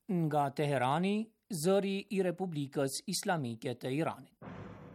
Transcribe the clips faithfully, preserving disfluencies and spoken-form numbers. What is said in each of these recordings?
Nga Teherani, zëri i Republikës Islamike të Iranit.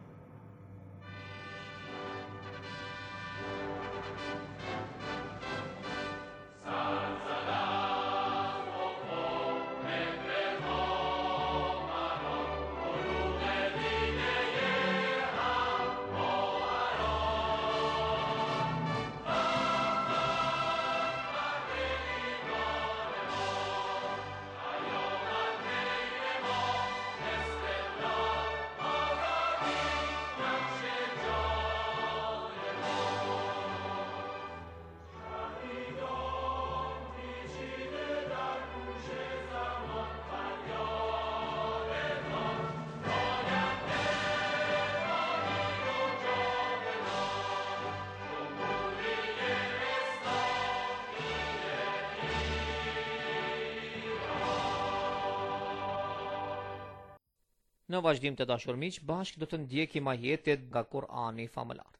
Në vazhdim të dashur miq, bashkë do të ndjekim ajetet nga Kur'ani famëlar.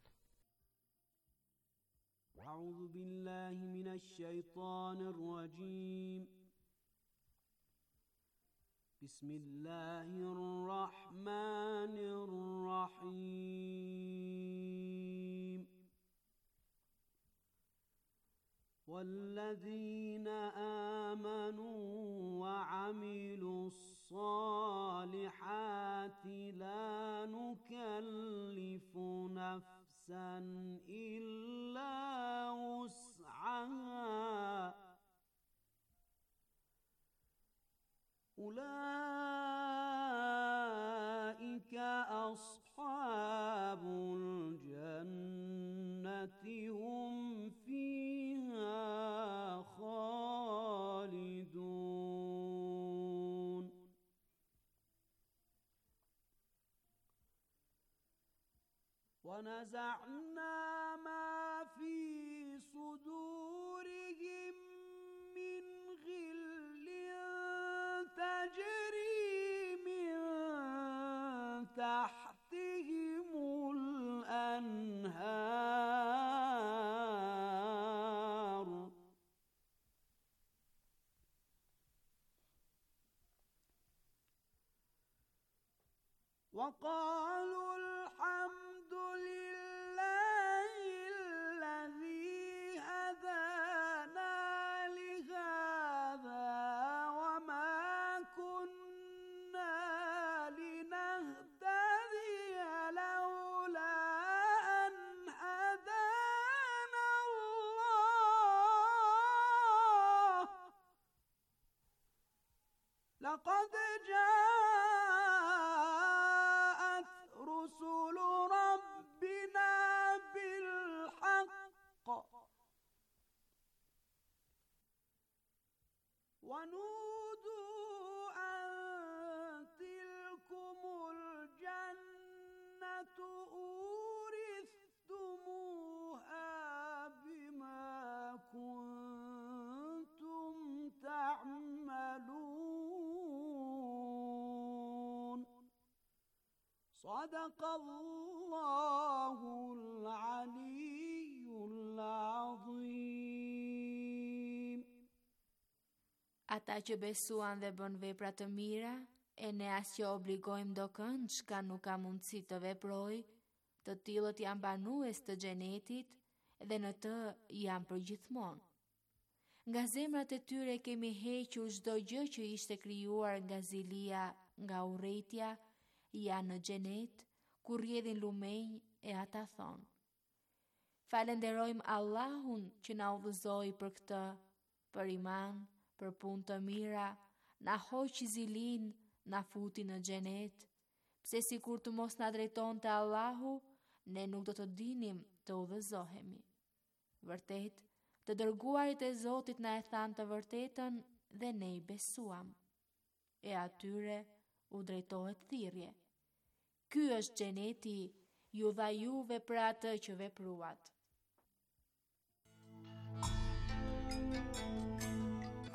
A'udhu billahi minash shaitanir rajim. Bismillahir rahmanir rahim. والذين آمنوا وعملوا الصالحات لا نكلف نفسا إلا وسعها أولئك أصحاب الجنة هم فيها خالدون ونزعنا ما في صدورهم من غل تجري من تحتهم الأنهار وقالوا الحمد لله الذي هدانا لهذا وما كنا لنهتدي لولا أن هدانا الله لقد جاءت رسل ربنا بالحق ونودوا أن تلكم الجنة أورثتموها بما كنتم تعملون صدق الله العلي العظيم. Ata që besuan dhe bën vepra të mira, e ne asgjë obligojmë dokënd çka nuk ka mundësi të veproj, të tillët janë banues të xhenetit dhe në të janë përgjithmonë. Nga zemrat e tyre kemi hequr çdo gjë që ishte krijuar nga zilia, nga urrëtia, janë në xhenet, ku rrjedhin lumenj e ata thonë: Falenderojmë Allahun që na udhëzoi për këtë, për iman, për punë të mira, na hoqi zilin, na futi në xhenet, pse sikur të mos na drejtonte Allahu, ne nuk do të dinim të udhëzohemi. Vërtet, të dërguarit e Zotit na e thanë të vërtetën dhe ne i besuam. E atyre u drejtohet thirrje. Ky është xheneti, ju dha juve për atë që vepruat.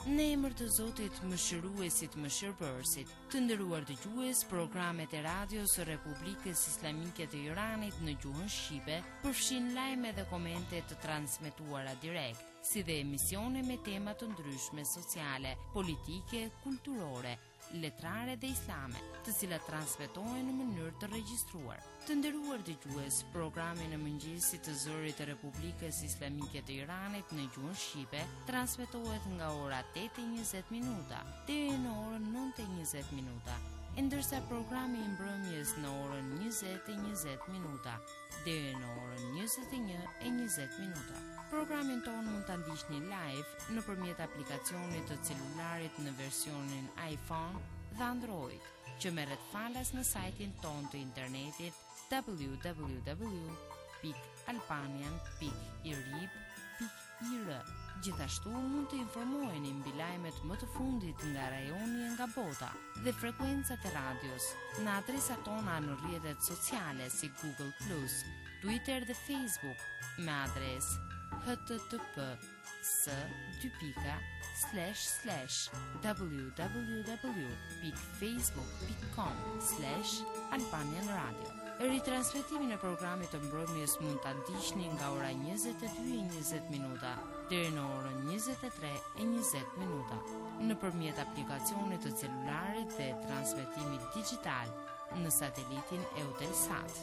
Në emër të Zotit Mëshiruesit Mëshirbërësit, të nderuar dëgjues, programet e radios së Republikës Islamike të Iranit në gjuhën shqipe përfshin lajme dhe komente të transmetuara direkt, si dhe emisione me tema të ndryshme sociale, politike, kulturore, letrare dhe islame, të cilat transmetohen në mënyrë të regjistruar. Të nderuar dëgjues, programi në mëngjesit të zërit të Republikës Islamike të Iranit në gjuhën shqipe transmetohet nga ora tetë e njëzet minuta deri në orën nëntë e njëzet minuta, e ndërsa programi i mbrëmjes në orën njëzet e njëzet minuta deri në orën njëzet e një e njëzet minuta. Programin tonë mund të ndiqni live nëpërmjet aplikacionit të celularit në versionin iPhone dhe Android, që merret falas në sajtin tonë të internetit w w w pikë albanian pikë irib pikë i r. Gjithashtu mund të informoheni mbi lajmet më të fundit nga rajoni e nga bota dhe frekuencat e radios në adresat tona në rrjetet sociale si Google plus, Twitter dhe Facebook me adresë http s dy pika slash slash www pikë facebook pikë com slash albanian radio. Ritransmetimin e programit të mbrëmjes mund ta ndiqni nga ora njëzet e dy e njëzet minuta deri në orën njëzet e tre e njëzet minuta nëpërmjet aplikacionit të celularit dhe transmetimit digjital në satelitin Eutelsat.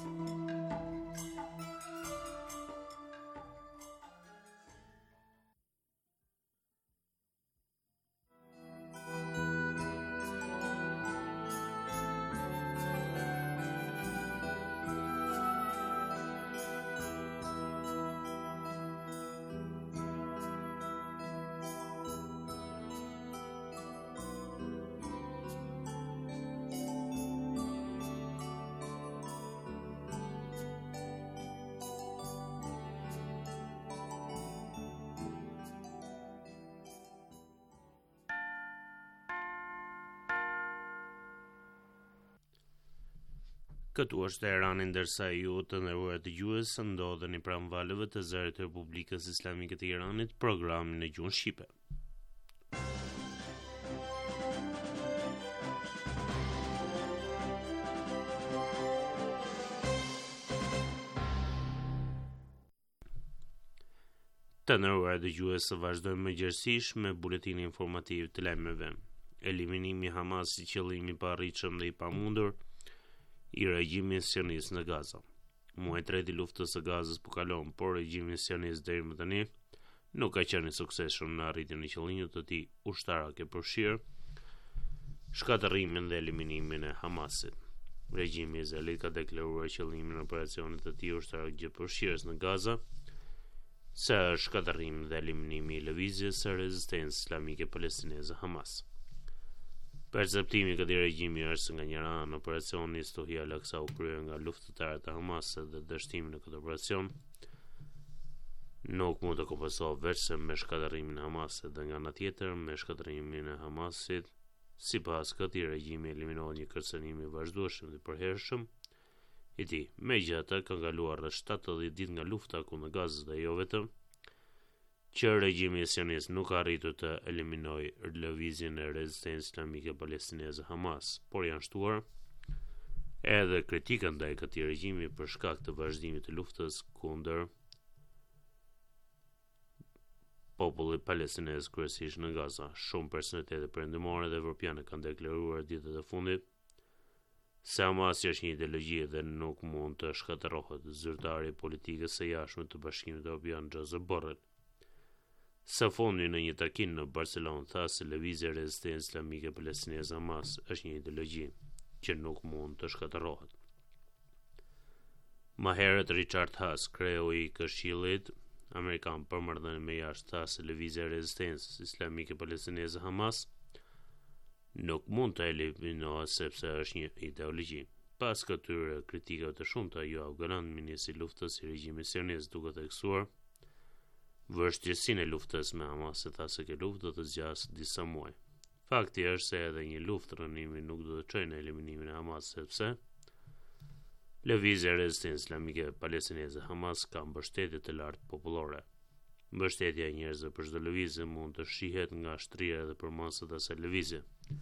Këtu është Teherani, ndërsa ju të nderuar dëgjues ndodheni pranë valëve të zërit të Republikës Islamike të Iranit, programin në gjuhën shqipe. Të nderuar dëgjues, vazhdojmë mëngjesisht me buletinin informativ të lajmeve. Eliminimi i Hamas si qëllimi i paarritshëm dhe i pamundur i regjimit sionist në Gaza. Muaj i tretë i luftës së Gazës po kalon, por regjimi sionist deri më tani nuk ka qenë i suksesshëm në arritjen e qëllimit të tij ushtarak e përfshirë shkatërrimin dhe eliminimin e Hamasit. Regjimi izraelit ka deklaruar qëllimin e operacionit të tij ushtarak gjithëpërfshirës në Gaza, se është shkatërrimi dhe eliminimi i lëvizjes së rezistencës islamike palestineze Hamas. Perceptimi i këtij regjimi është nga njëra anë operacioni Stohia Al-Aqsa u kryer nga luftëtarët e Hamasit dhe dështimi në këtë operacion nuk mund të kompensohet vetëm me shkatërrimin e Hamasit dhe nga ana tjetër me shkatërrimin e Hamasit. Sipas këtij regjimi eliminohet një kërcënim i vazhdueshëm dhe përhershëm i tij. Megjithatë, ka kaluar rreth shtatëdhjetë ditë nga lufta kundër Gazës dhe jo vetëm që regjimi sionist nuk ka arritur të eliminojë lëvizjen e rezistencës islamike palestineze Hamas, por janë shtuar edhe kritika ndaj këtij regjimi për shkak të vazhdimit të luftës kundër popullit palestinez kryesisht në Gaza. Shumë personalitete perëndimore dhe evropiane kanë deklaruar ditët e fundit se Hamas është një ideologji dhe nuk mund të shkatërrohet. Zyrtari i politikës së jashtme të Bashkimit Evropian Josep Borrell së fundi në një takim në Barcelonë tha se lëvizja e rezistencës islamike palestineze Hamas është një ideologji që nuk mund të shkatërrohet. Më herët Richard Haas, kreu i Këshillit Amerikan për marrëdhënie me jashtë, tha se lëvizja e rezistencës islamike palestineze Hamas nuk mund të eliminohet sepse është një ideologji. Pas këtyre kritikave të shumta, Yoav Gallant, ministri i luftës i regjimit sionist, duke theksuar vështirësinë e luftës me Hamas, tha se kjo luftë do të zgjasë disa muaj. Fakti është se edhe një luftë rënimi nuk do të çojë në eliminimin e Hamas, sepse lëvizja e rezistencës islamike palestineze Hamas ka mbështetje të lartë popullore. mbështetja e njerëzve për çdo lëvizje mund të shihet nga shtrira dhe përmasat e asaj lëvizje.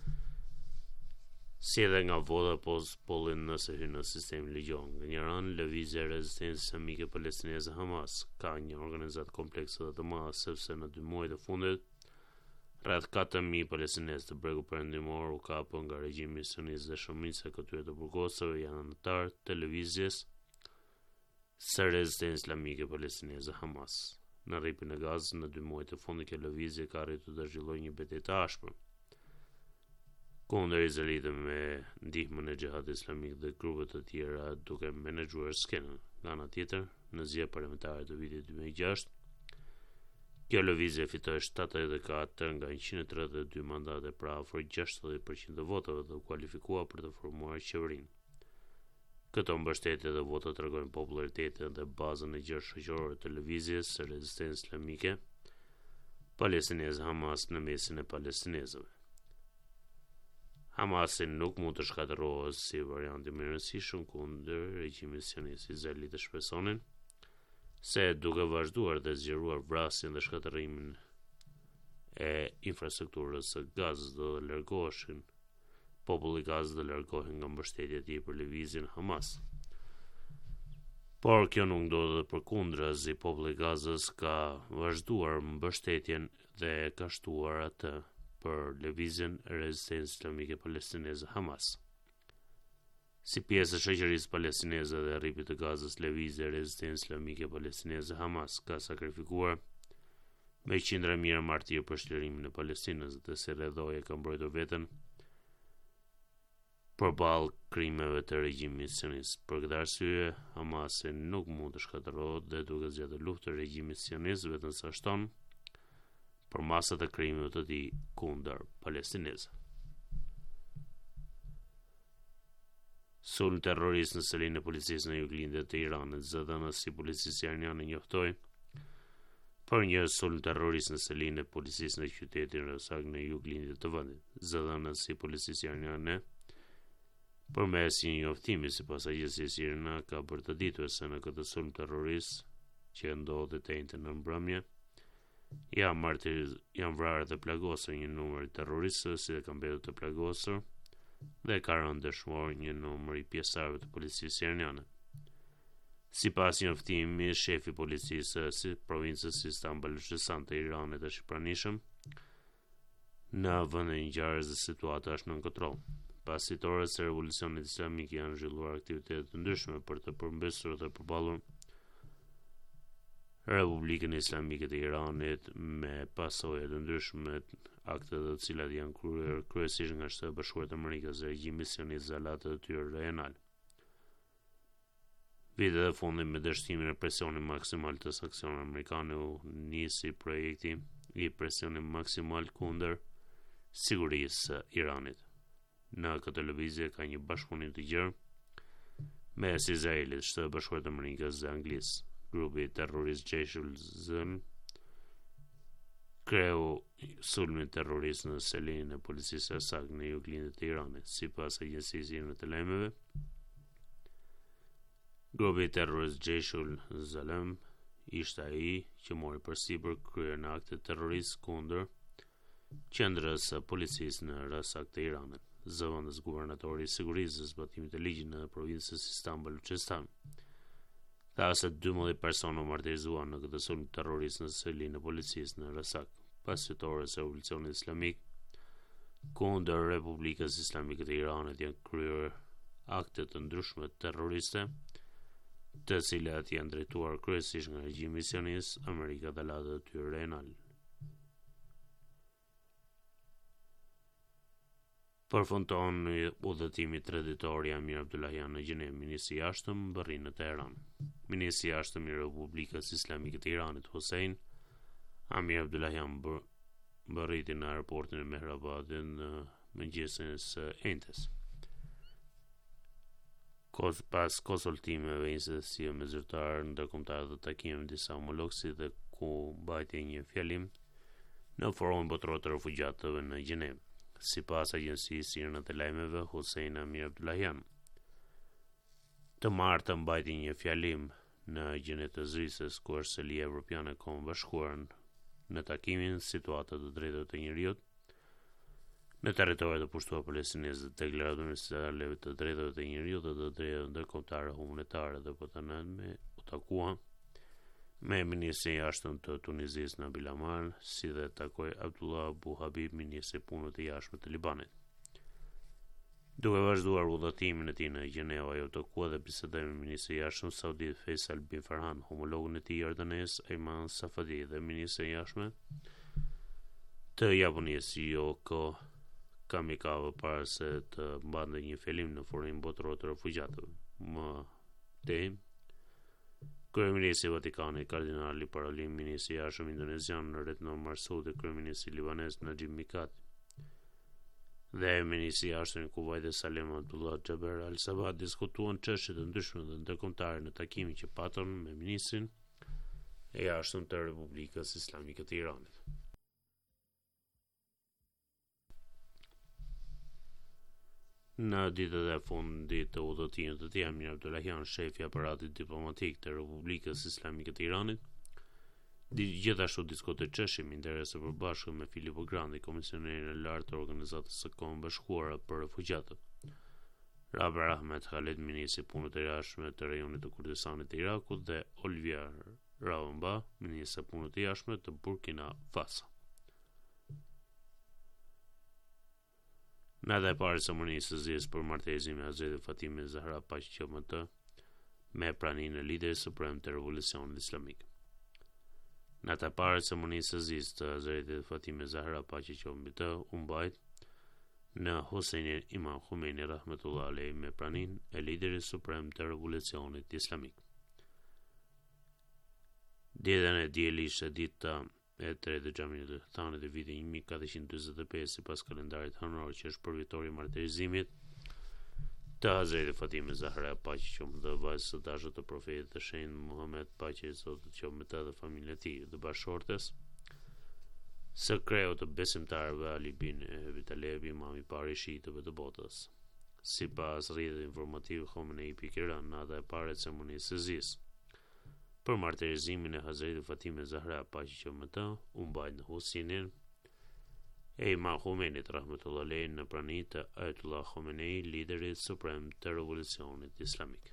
Si edhe nga vota pos pollin nëse hyn në sistemin ligjor. Nga një anë, lëvizja e rezistencës islamike palestineze Hamas ka një organizat komplekse dhe të madhe sepse në dy muajt e fundit rreth katër mijë palestinezë të bregu perëndimor u kapën nga regjimi sionist dhe shumica e këtyre të burgosave janë anëtar të lëvizjes së rezistencës islamike palestineze Hamas. Në rripin e Gazës në dy muajt e fundit kjo lëvizje ka arritur të zhvillojë një betejë të ashpër kundër Izraelit me ndihmën e Xhihadit Islamik dhe grupe të tjera duke menaxhuar skenën. Nga ana tjetër, në zgjedhjet parlamentare të vitit dy mijë e gjashtë, kjo lëvizje fitoi shtatëdhjetë e katër nga njëqind e tridhjetë e dy mandate, pra afër gjashtëdhjetë përqind të votave dhe u kualifikuar për të formuar qeverinë. Këto mbështetje dhe vota tregojnë popularitetin dhe bazën e gjerë shoqërore të lëvizjes së rezistencës islamike palestineze Hamas në mesin e palestinezëve. Hamasin nuk mund të shkatërrohet si variant i mirësishëm kundër regjimit sionist. Izraelit e shpresonin se duke vazhduar dhe zgjeruar vrasjen dhe shkatërrimin e infrastrukturës së Gazës do të largoheshin populli i Gazës dhe largohen nga mbështetja e tij për lëvizjen Hamas. Por kjo nuk do të përkundrazi populli i Gazës ka vazhduar mbështetjen dhe ka shtuar atë për lëvizjen e rezistencës islamike palestineze Hamas. Si pjesë e shoqërisë palestineze dhe rripit të Gazës, lëvizja e rezistencës islamike palestineze Hamas ka sakrifikuar me qindra mijëra martirë për shlirimin e Palestinës dhe si rredhoje ka mbrojtur veten përballë krimeve të regjimit sionist. Për këtë arsye, Hamasi nuk mund të shkatërrohet dhe duke zgjatur luftën e regjimit sionist vetëm sa shton për masat e krimeve të tij kundër palestinezëve. Sulm terrorist në selinë e policisë në juglindje të Iranit. Zëdhënës si policisë iraniane njoftoi për një sulm terrorist në selinë e policisë në qytetin Rasak në juglindje të vendit. Zëdhënës si policisë iraniane përmes një njoftimi sipas agjencisë IRNA ka bërë të ditur se në këtë sulm terrorist që ndodhi të njëjtën në mbrëmje janë martir, janë vrarë dhe plagosur një numër terroristë, si dhe kanë mbetur të plagosur dhe ka rënë dëshmor një numër i pjesëtarëve të policisë iraniane. Sipas njoftimit, shefi i policisë së provincës Sistan Baluchistan të Iranit është i pranishëm në vendin e ngjarjes dhe situata është nën kontroll. Pasi torës së revolucionit islamik janë zhvilluar aktivitete të ndryshme për të përmbysur dhe përballur Republikën Islamike të Iranit me pasojë të ndryshme, akte të cilat janë kryer kryesisht nga Shtetet e Bashkuara të Amerikës dhe regjimi sionist zalatë të tyre rajonal. Vitet e fundit me dështimin e presionit maksimal të saksioneve amerikane u nisi projekti i presionit maksimal kundër sigurisë së Iranit. Në këtë lëvizje ka një bashkëpunim të gjerë mes Izraelit, Shtetet e Bashkuara të Amerikës dhe Anglisë. Grupi terrorist Jeshul Zën kreu sulmin terrorist në selinë e policisë Rasak në juglindje të Iranit. Sipas agjencisë IRNA të lajmeve, grupi terrorist Jeshul Zalem ishte ai që mori përsipër kryen akte terrorist kundër qendrës së policisë në Rasak të Iranit. Zëvendës guvernatori i sigurisë së zbatimit të ligjit në provincën Sistan Baluchistan tha se dymbëdhjetë persona u martirizuan në këtë sulm terrorist në selinë e policisë në Rasak, pas fitores së revolucionit islamik kundër Republikës Islamike të Iranit janë kryer akte të ndryshme terroriste, të cilat janë drejtuar kryesisht nga regjimi sionist, Amerika dhe latët e tyre rajonale. Përfundon udhëtimi traditor i Amir Abdullahian në Gjenev, ministri i jashtëm mbërri në Teheran. Ministri i jashtëm i Republikës Islamike të Iranit, Hossein Amir Abdullahian mbërriti në aeroportin e Mehrabadit në mëngjesin e entes. Kos pas konsultimeve institucione me zyrtarë ndërkombëtar dhe takime me disa homologësi dhe ku mbajti një fjalim në forumin botëror të refugjatëve në Gjenev. Sipas agjencisë IRNA të lajmeve, Hossein Amir Abdullahian të martën mbajti një fjalim në gjenet të zrisës ku Arselia Evropiane ka bashkuar në takimin situata të drejtave të njerëzit në territoret e pushtuara palestineze, deklaratën universale të drejtave të njerëzit dhe të drejtave ndërkombëtare humanitare dhe po të nënme u takua me ministrin e jashtëm të Tunizisë Nabil Amal, si dhe takoi Abdullah Abu Habib, ministri i punëve të jashtme të Libanit. Duke vazhduar udhëtimin e tij në Gjenev, ajo takua dhe bisedoi me ministrin e jashtëm saudit Faisal bin Farhan, homologun e tij jordanes Ayman Safadi dhe ministrin e jashtëm të Japonisë Yoko Kamikaze para se të mbante një fillim në forumin botëror të refugjatëve. Më tej, Kryeministri i Vatikanit Kardinali Parolin, ministri i jashtëm indonezian Retno Marsudi, kryeministri libanez Najib Mikati dhe ministri i jashtëm i Kuvajtit Salem Abdullah Jaber Al Sabah diskutuan çështje të ndryshme dhe ndërkombëtare në takimin që patën me ministrin e jashtëm të Republikës Islamike të Iranit. Në ditët e fundit të udhëtimit të tij, Amir Abdullahian, shefi i aparatit diplomatik të Republikës Islamike të Iranit, gjithashtu diskutoi çështje me interese të përbashkët me Filippo Grandi, komisionerin e lartë të Organizatës së Kombeve Bashkuara për Refugjatët, Raber Ahmed Khaled, ministri i punëve të jashtme të rajonit të Kurdistanit të Irakut, dhe Olivier Raoumba, ministri i punëve të jashtme të Burkina Faso. Në dhe pare ceremonisë së zgjedhjes për martesimin e Hazretit Fatime Zahra paqë qoftë me të, me praninë e liderit suprem të revolucionit islamik. Në të pare ceremonisë së zgjedhjes të Hazretit Fatime Zahra paqë qoftë me të, u mbajt në Hussein Imam Khomeini rahmetullah alejhi me praninë e liderit suprem të revolucionit islamik. Ditën e diel ishte dita e tretë e xhamit të Thanit e vitit një mijë katërqind e dyzet e pesë sipas kalendarit hënor, që është përfitori i martirizimit të Hazretit Fatime Zahra paqë qoftë me të, vajzës së dashur të profetit të shenjtë Muhammed paqja e Zotit qoftë me të dhe familjen e tij, dhe bashortes së kreut të besimtarëve Ali bin Abi Talib, imam i parë i shiitëve të botës. Sipas rrjetit informativ Khomeini pikëran në atë e parë ceremonisë së zgjedhjes për martirizimin e Hazretit Fatime Zahra paqë qoftë me të, u mbajt në Husseinin e Imam Khomeinit rahmetullah alejhi në praninë të Ayatollah Khomeini, liderit suprem të revolucionit islamik.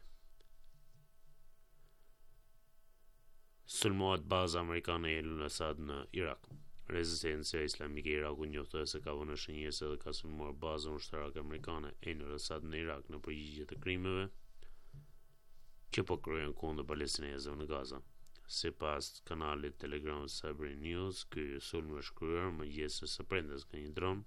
Sulmohet baza amerikane e El Asad në Irak. Rezistencia islamike e Irakut njoftoi se ka vënë shënjese dhe ka sulmuar bazën ushtarake amerikane e El Asad në Irak në përgjigje të krimeve që po kryen kundër palestinezëve në Gaza. Sipas kanalit Telegram Sabri News, ky sulm është kryer mëngjesit së premtes nga një dron.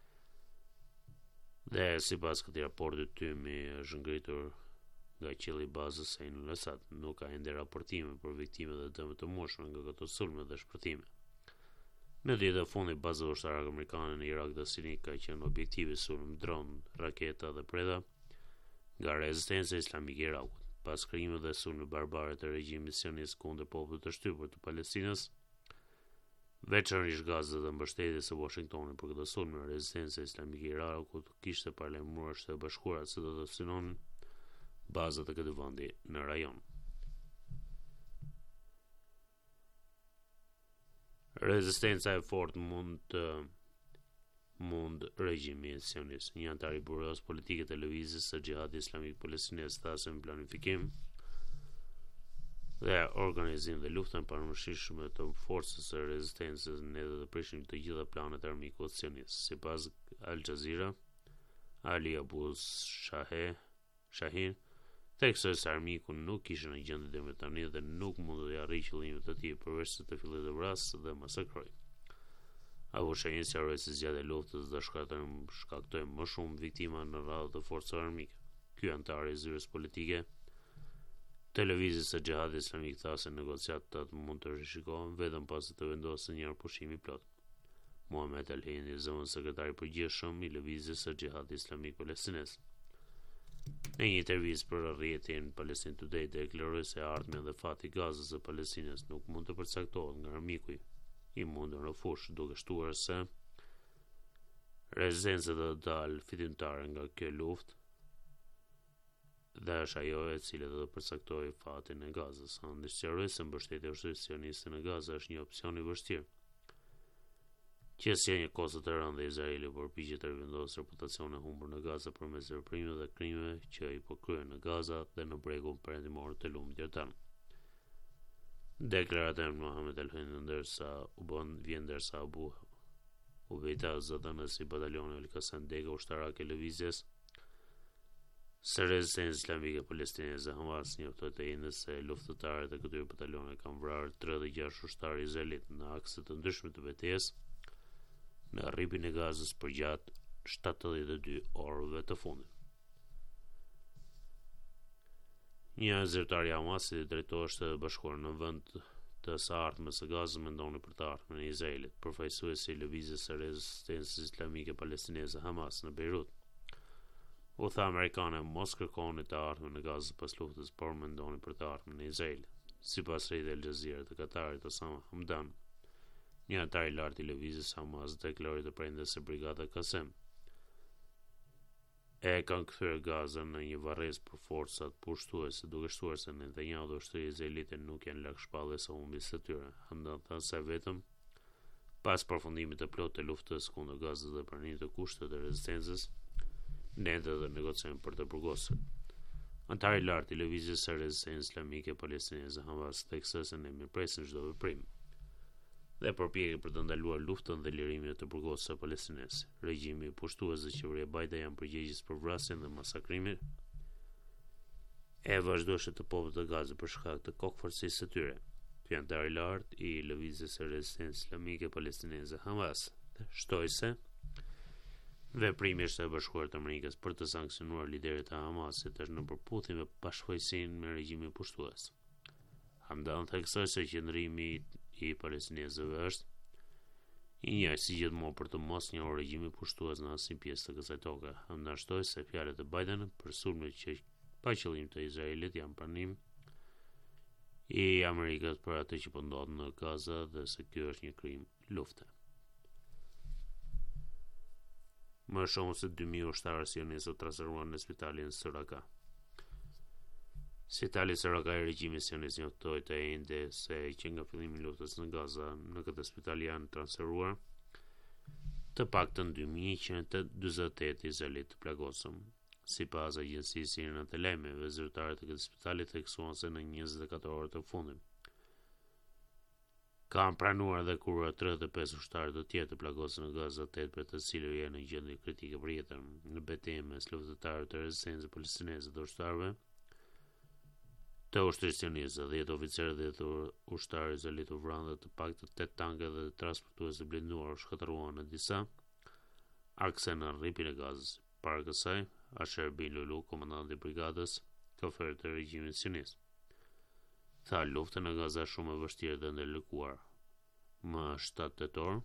Dhe sipas këtij raporti, tymi është ngritur nga qielli i bazës së El Asad. Nuk ka ende raportime për viktime dhe dëme të mushme nga këto sulme dhe shpërthime. Në ditët e fundit, baza ushtarake amerikane në Irak dhe Siri ka qenë objektivi sulm dron, raketa dhe preda nga rezistencia islamike e Irakut. Pas krimeve dhe sulme barbare të regjimit sionist kundër popullit të shtypur të Palestinës, veçanërisht Gaza dhe mbështetjes së Washingtonit për këtë sulm, rezistencia islamike e Irakut kishte paralajmëruar Shtetet e Bashkuara se do të synonin bazat e këtij vendi në rajon. Rezistenca e fortë mund të mund regjimi sionist. Një antar i bureos politike të lëvizjes së Xhihadit Islamik Palestinez tha se në planifikim dhe organizim dhe luftën paramërshishme të forcës së rezistencës ne do të prishim të gjitha planet armikut sionist. Sipas Al Jazeera, Ali Abu Shaheh Shahin theksoi se armiku nuk ishte në gjendje deri më tani dhe nuk mund të arrijë qëllimet e tij përveç se të fillojë të vrasë dhe masakrojë. Abu Shahin sqaroi se zgjatja e luftës do shkaktoi më shumë viktima në radhë të forcave armike. Ky antar i zyrës politike të lëvizjes së Xhihadit Islamik tha se negociatat mund të rishikohen vetëm pasi të vendosë një pushim i plot. Muhammad Al-Hindi, zëvendës sekretari i përgjithshëm i lëvizjes së Xhihadit Islamik Palestinez, në një intervistë për rrjetin Palestine Today, deklaroi se ardhmja dhe fati i Gazës së Palestinës nuk mund të përcaktohet nga armiku i mundur në fushë, duke shtuar se rezistenca do të dalë fitimtare nga kjo luftë dhe është ajo e cila do të përcaktoj fatin e Gazës. Ande sqaroi se mbështetja e ushtrisë sioniste në Gazë është një opsion i vështirë. Që si një kozë të rëndë dhe Izraeli përpiqet të rivendosë reputacionin e humbur në Gazë përmes veprimeve dhe krimeve që i po kryen në Gaza dhe në bregun perëndimor të lumit jordan. Deklarata e Mohamed El-Hend ndërsa u bën vjen ndërsa Abu Ubeida zëdhënës i batalionit El-Qassam Dega ushtarak e lëvizjes së rezistencës islamike palestineze Hamas njoftoi të njëjtën se luftëtarët e këtyre batalioneve kanë vrarë tridhjetë e gjashtë ushtarë izraelit në akse të ndryshme të betejës në rripin e Gazës përgjatë shtatëdhjetë e dy orëve të fundit. Një zyrtar i Hamasit i drejtohej Shtetet Bashkuara në vend të së ardhmës së Gazës mendoni për të ardhmen e Izraelit. Përfaqësuesi i lëvizjes së rezistencës islamike palestineze Hamas në Beirut u tha amerikanë mos kërkoni të ardhmen në Gazë pas luftës, por mendoni për të ardhmen e Izraelit. Sipas rrjetit El Jazeera të Katarit Osama Hamdan, një antar i lartë i lëvizjes Hamas deklaroi të premtes se brigada Qasem e kanë kthyer Gazën në një varrezë për forcat pushtuese, duke shtuar se Netanyahu dhe ushtria izraelite nuk janë larg shpalljes së humbjes së tyre. Hamdan tha se vetëm pas përfundimit të plotë të luftës kundër Gazës dhe pranimit të kushteve të rezistencës, ne do të negociojmë për të burgosur. Antari i lartë i lëvizjes së rezistencës islamike palestineze Hamas theksoi se ne mirpresim çdo veprim dhe përpjekje për të ndaluar luftën dhe lirimin e të burgosur së Palestinës. Regjimi i pushtues dhe qeveria Biden janë përgjegjës për vrasjen dhe masakrimin e vazhdueshme të popullit të Gazës për shkak të kokëforcisë së tyre. Ky antar i lartë i lëvizjes së rezistencës islamike palestineze Hamas shtoi se veprimi i Shtetit Bashkuar të Amerikës për të sankcionuar liderët e Hamasit është në përputhje me bashkëfaqësinë me regjimin pushtues. Hamdan theksoi se qëndrimi i palestinezëve është i njëjtë si gjithmonë për të mos njohur regjimin pushtues në asnjë pjesë të kësaj toke. Hamdan shtoi se fjalët e Biden për sulmet që pa qëllim të Izraelit janë pranim i Amerikës për atë që po ndodh në Gaza dhe se ky është një krim lufte. Më shumë se dy mijë ushtarë sionistë u trasëruan në spitalin së Raqqa. Spitali së Raqqa i regjimit sionist njoftoi të ende se që nga fillimi i luftës në Gaza në këtë spital janë transferuar të paktën dy mijë njëqind e dyzet e tetë izraelit të plagosur. Sipas agjencisë sirene të lajmeve, zyrtarët e këtij spitali theksuan se në njëzet e katër orët të fundit kanë pranuar dhe kuruar tridhjetë e pesë ushtarë të tjerë të plagosur në Gaza, tetë për të cilëve janë në gjendje kritike për jetën. Në betejën mes luftëtarëve të rezistencës palestineze dhe ushtarëve të ushtrisë sioniste, dhjetë oficerë dhe dhjetë ushtarë izraelit u vranë dhe të paktën tetë tanke dhe transportues të blinduar u shkatëruan në disa akse në rripin e Gazës. Para kësaj, Asher bin Lulu, komandanti i brigadës, ka ofruar të regjimit sionist. Tha lufta në Gaza është shumë e vështirë dhe ndërlikuar. Më shtatë tetor,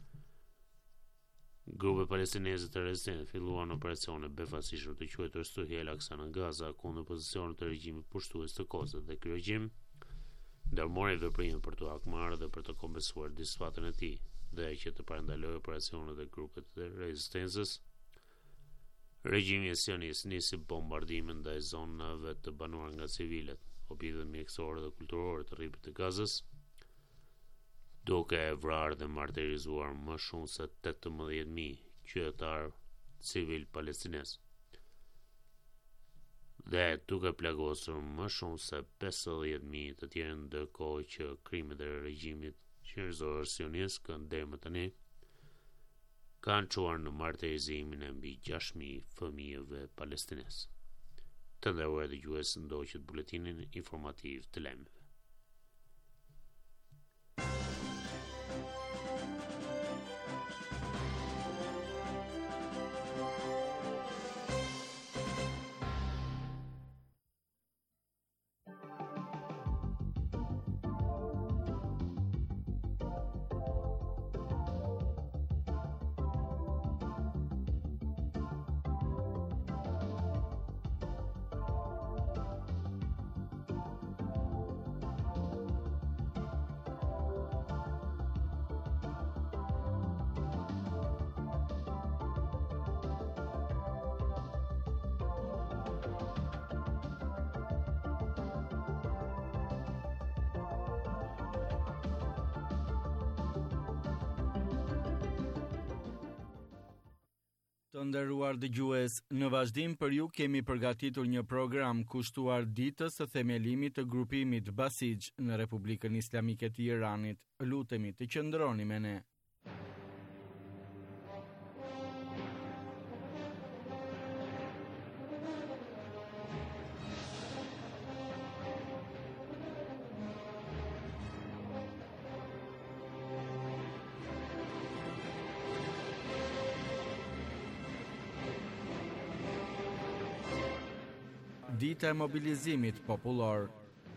grupe palestineze të rezistencës filluan operacione befasishme të quajtur Stuhi al-Aqsa në Gaza kundër pozicionit të regjimit pushtues të Kozës dhe ky regjim ndërmori veprime për të hakmarrë dhe për të kompensuar disfatën e tij dhe që të parandalojë operacionet e grupeve të rezistencës. Regjimi sionist nisi bombardime ndaj zonave të banuara nga civilet, objekte mjekësore dhe kulturore të rripit të Gazës, duke e vrarë dhe martirizuar më shumë se tetëmbëdhjetë mijë qytetar civil palestinez dhe duke plagosur më shumë se pesëdhjetë mijë të tjerë, ndërkohë që krimet e regjimit qeverisor sionist kanë deri më tani kanë çuar në martirizimin e mbi gjashtë mijë fëmijëve palestinez. Të nderuar dëgjues, ndoqët buletinin informativ të lajmeve. Të nderuar dëgjues, në vazhdim për ju kemi përgatitur një program kushtuar ditës së themelimit të grupimit Basij në Republikën Islamike të Iranit. Lutemi të qëndroni me ne. Dita e mobilizimit popullor.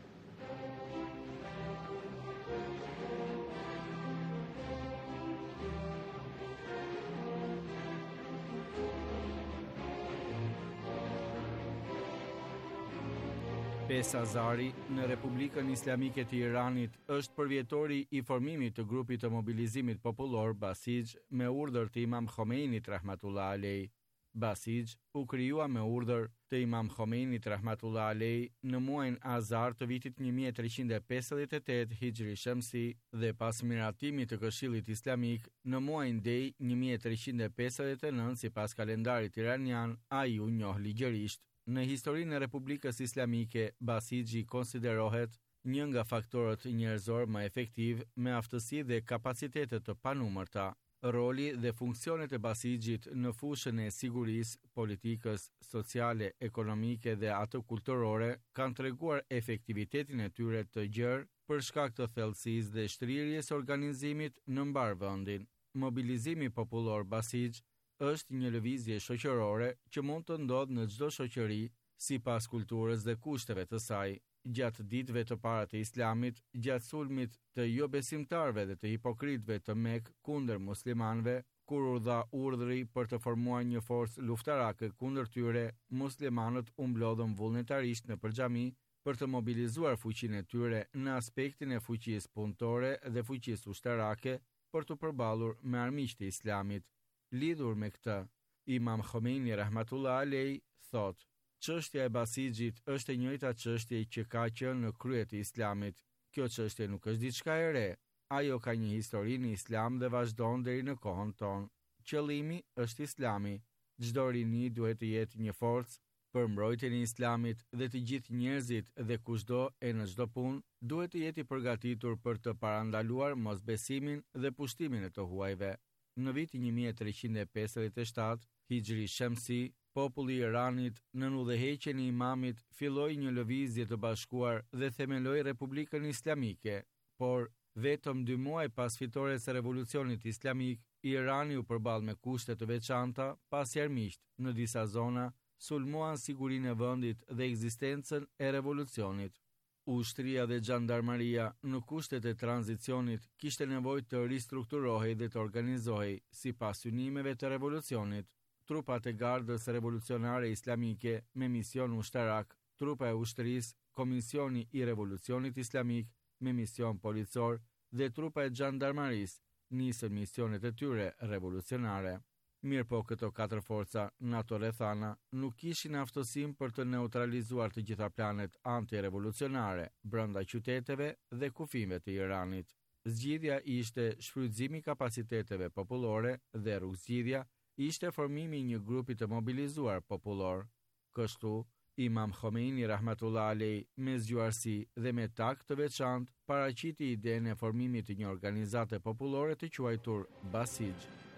pesë Azari në Republikën Islamike të Iranit është përvjetori i formimit të grupit të mobilizimit popullor Basij me urdhër të Imam Khomeinit rahmatullah alej. Basij u krijua me urdhër të Imam Khomeinit rahmatullah alej në muajin Azar të vitit një mijë e treqind e pesëdhjetë e tetë Hijri Shamsi dhe pas miratimit të Këshillit Islamik në muajin Dej një mijë e treqind e pesëdhjetë e nëntë sipas kalendarit iranian, ai u njoh ligjërisht. Në historinë e Republikës Islamike, Basiji konsiderohet një nga faktorët njerëzor më efektiv me aftësi dhe kapacitete të panumërta. Roli dhe funksionet e Basijit në fushën e sigurisë, politikës, sociale, ekonomike dhe ato kulturore kanë treguar efektivitetin e tyre të gjerë për shkak të thellësisë dhe shtrirjes organizimit në mbar vendin. Mobilizimi popullor Basij është një lëvizje shoqërore që mund të ndodhë në çdo shoqëri sipas kulturës dhe kushteve të saj. Gjatë ditëve të para të Islamit, gjatë sulmit të jo besimtarve dhe të hipokritëve të Mekë kundër muslimanëve, kur u dha urdhri për të formuar një forcë luftarake kundër tyre, muslimanët u mblodhën vullnetarisht në xhami për të mobilizuar fuqinë e tyre në aspektin e fuqisë punëtore dhe fuqisë ushtarake për të përballur me armiqtë e Islamit. Lidhur me këtë, Imam Khomeini rahmatullah alej thot: "Çështja e Basijit është e njëjta çështje që ka qenë në krye të Islamit. Kjo çështje nuk është diçka e re. Ajo ka një histori në Islam dhe vazhdon deri në kohën tonë. Qëllimi është Islami. Çdo rini duhet të jetë një forcë për mbrojtjen e Islamit dhe të gjithë njerëzit dhe kushdo e në çdo punë duhet të jetë i përgatitur për të parandaluar mosbesimin dhe pushtimin e të huajve." Në vitin një mijë e treqind e pesëdhjetë e shtatë, Hijri Shamsi, populli i Iranit në udhëheqjen e imamit filloi një lëvizje të bashkuar dhe themeloi Republikën Islamike, por vetëm dy muaj pas fitores së revolucionit islamik, Irani u përball me kushte të veçanta pasi armiqt në disa zona sulmuan sigurinë e vendit dhe ekzistencën e revolucionit. Ushtria dhe xhandarmaria në kushtet e tranzicionit kishte nevojë të ristrukturohej dhe të organizohej sipas synimeve të revolucionit. Trupat e gardës revolucionare islamike me mision ushtarak, trupa e ushtrisë, komisioni i revolucionit islamik me mision policor dhe trupa e xhandarmarisë nisën misionet e tyre revolucionare. Mirë po këto katër forca NATO rrethana nuk kishin aftësinë për të neutralizuar të gjitha planet antirevolucionare brenda qyteteve dhe kufijve të Iranit. Zgjidhja ishte shfrytëzimi i kapaciteteve popullore dhe rrugëzgjidhja ishte formimi i një grupi të mobilizuar popullor. Kështu, Imam Khomeini rahmatullah alej me zgjuarsi dhe me takt të veçantë paraqiti idenë e formimit të një organizate popullore të quajtur Basij.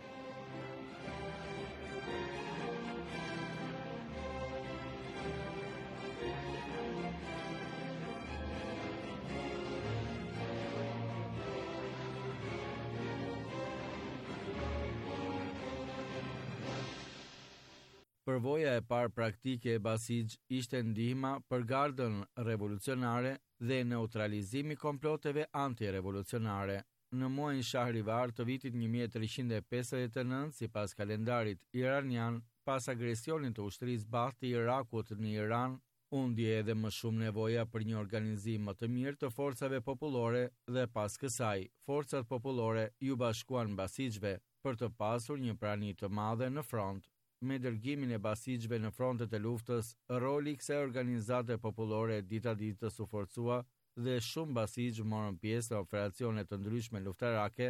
Përvoja e parë praktike e Basij ishte ndihma për gardën revolucionare dhe neutralizimi komploteve antirevolucionare. Në muajin Shahrivar të vitit një mijë e treqind e pesëdhjetë e nëntë, sipas kalendarit iranian, pas agresionit të ushtrisë Baath të Irakut në Iran, u ndje edhe më shumë nevoja për një organizim më të mirë të forcave popullore dhe pas kësaj, forcat popullore ju bashkuan Basijve për të pasur një prani të madhe në front. Me dërgimin e Basijve në frontet e luftës, roli i kësaj organizate popullore dita ditës u forcua dhe shumë Basij morën pjesë në operacione të ndryshme luftarake,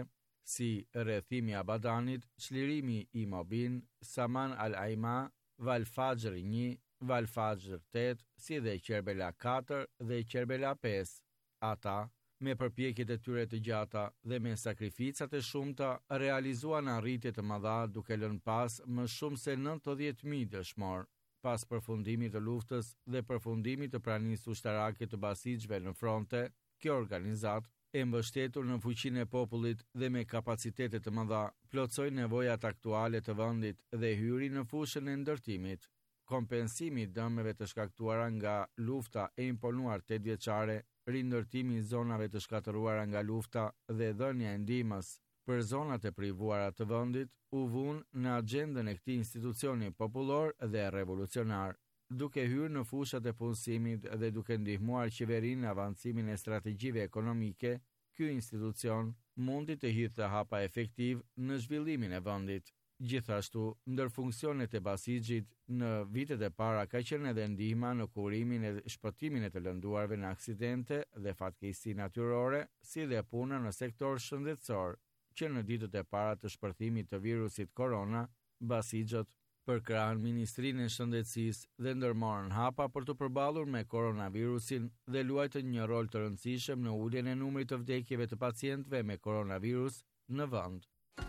si rrethimi i Abadanit, çlirimi i Mobin, Saman al-Aima, Val Fajr një, Val Fajr tetë, si dhe Kerbela katër dhe Kerbela pesë. Ata, me përpjekjet e tyre të gjata dhe me sakrificat e shumta, realizuan arritje të mëdha duke lënë pas më shumë se nëntëdhjetë mijë dëshmor. Pas përfundimit të luftës dhe përfundimit të pranisë ushtarake të Basixhëve në fronte, kjo organizat, e mbështetur në fuqinë e popullit dhe me kapacitete të mëdha, plotësoi nevojat aktuale të vendit dhe hyri në fushën e ndërtimit. Kompensimi i dëmeve të shkaktuara nga lufta e imponuar tetëvjeçare, rindërtimi i zonave të shkatëruara nga lufta dhe dhënia e ndihmës për zonat e privuara të vendit u vun në agjendën e këtij institucioni popullor dhe revolucionar, duke hyrë në fushat e punësimit dhe duke ndihmuar qeverinë në avancimin e strategjive ekonomike. Ky institucion mundi të hidhte hapa efektiv në zhvillimin e vendit. Gjithashtu, ndër funksionet e Basixhit në vitet e para ka qenë edhe ndihma në kurimin e shpëtimin e të lënduarve në aksidente dhe fatkeqësi natyrore, si dhe puna në sektor shëndetësor, që në ditët e para të shpërthimit të virusit korona, Basixhët përkrahen Ministrinë e Shëndetësisë dhe ndërmorën hapa për të përballur me koronavirusin dhe luajtën një rol të rëndësishëm në uljen e numrit të vdekjeve të pacientëve me koronavirus në vend.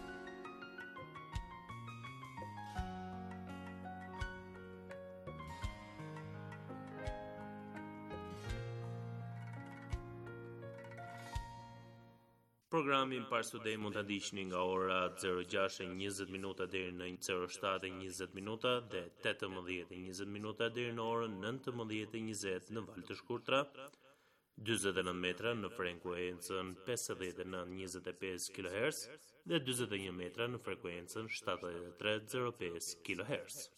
Programin Parsudej mund ta ndiqni nga ora zero gjashtë e njëzet minuta deri në zero shtatë e njëzet minuta dhe tetëmbëdhjetë e njëzet minuta deri në orën nëntëmbëdhjetë e njëzet në valë të shkurtra, dyzet e nëntë metra në frekuencën pesëdhjetë e nëntë njëzet e pesë kilohertz dhe dyzet e një metra në frekuencën shtatëdhjetë e tre zero pesë kilohertz.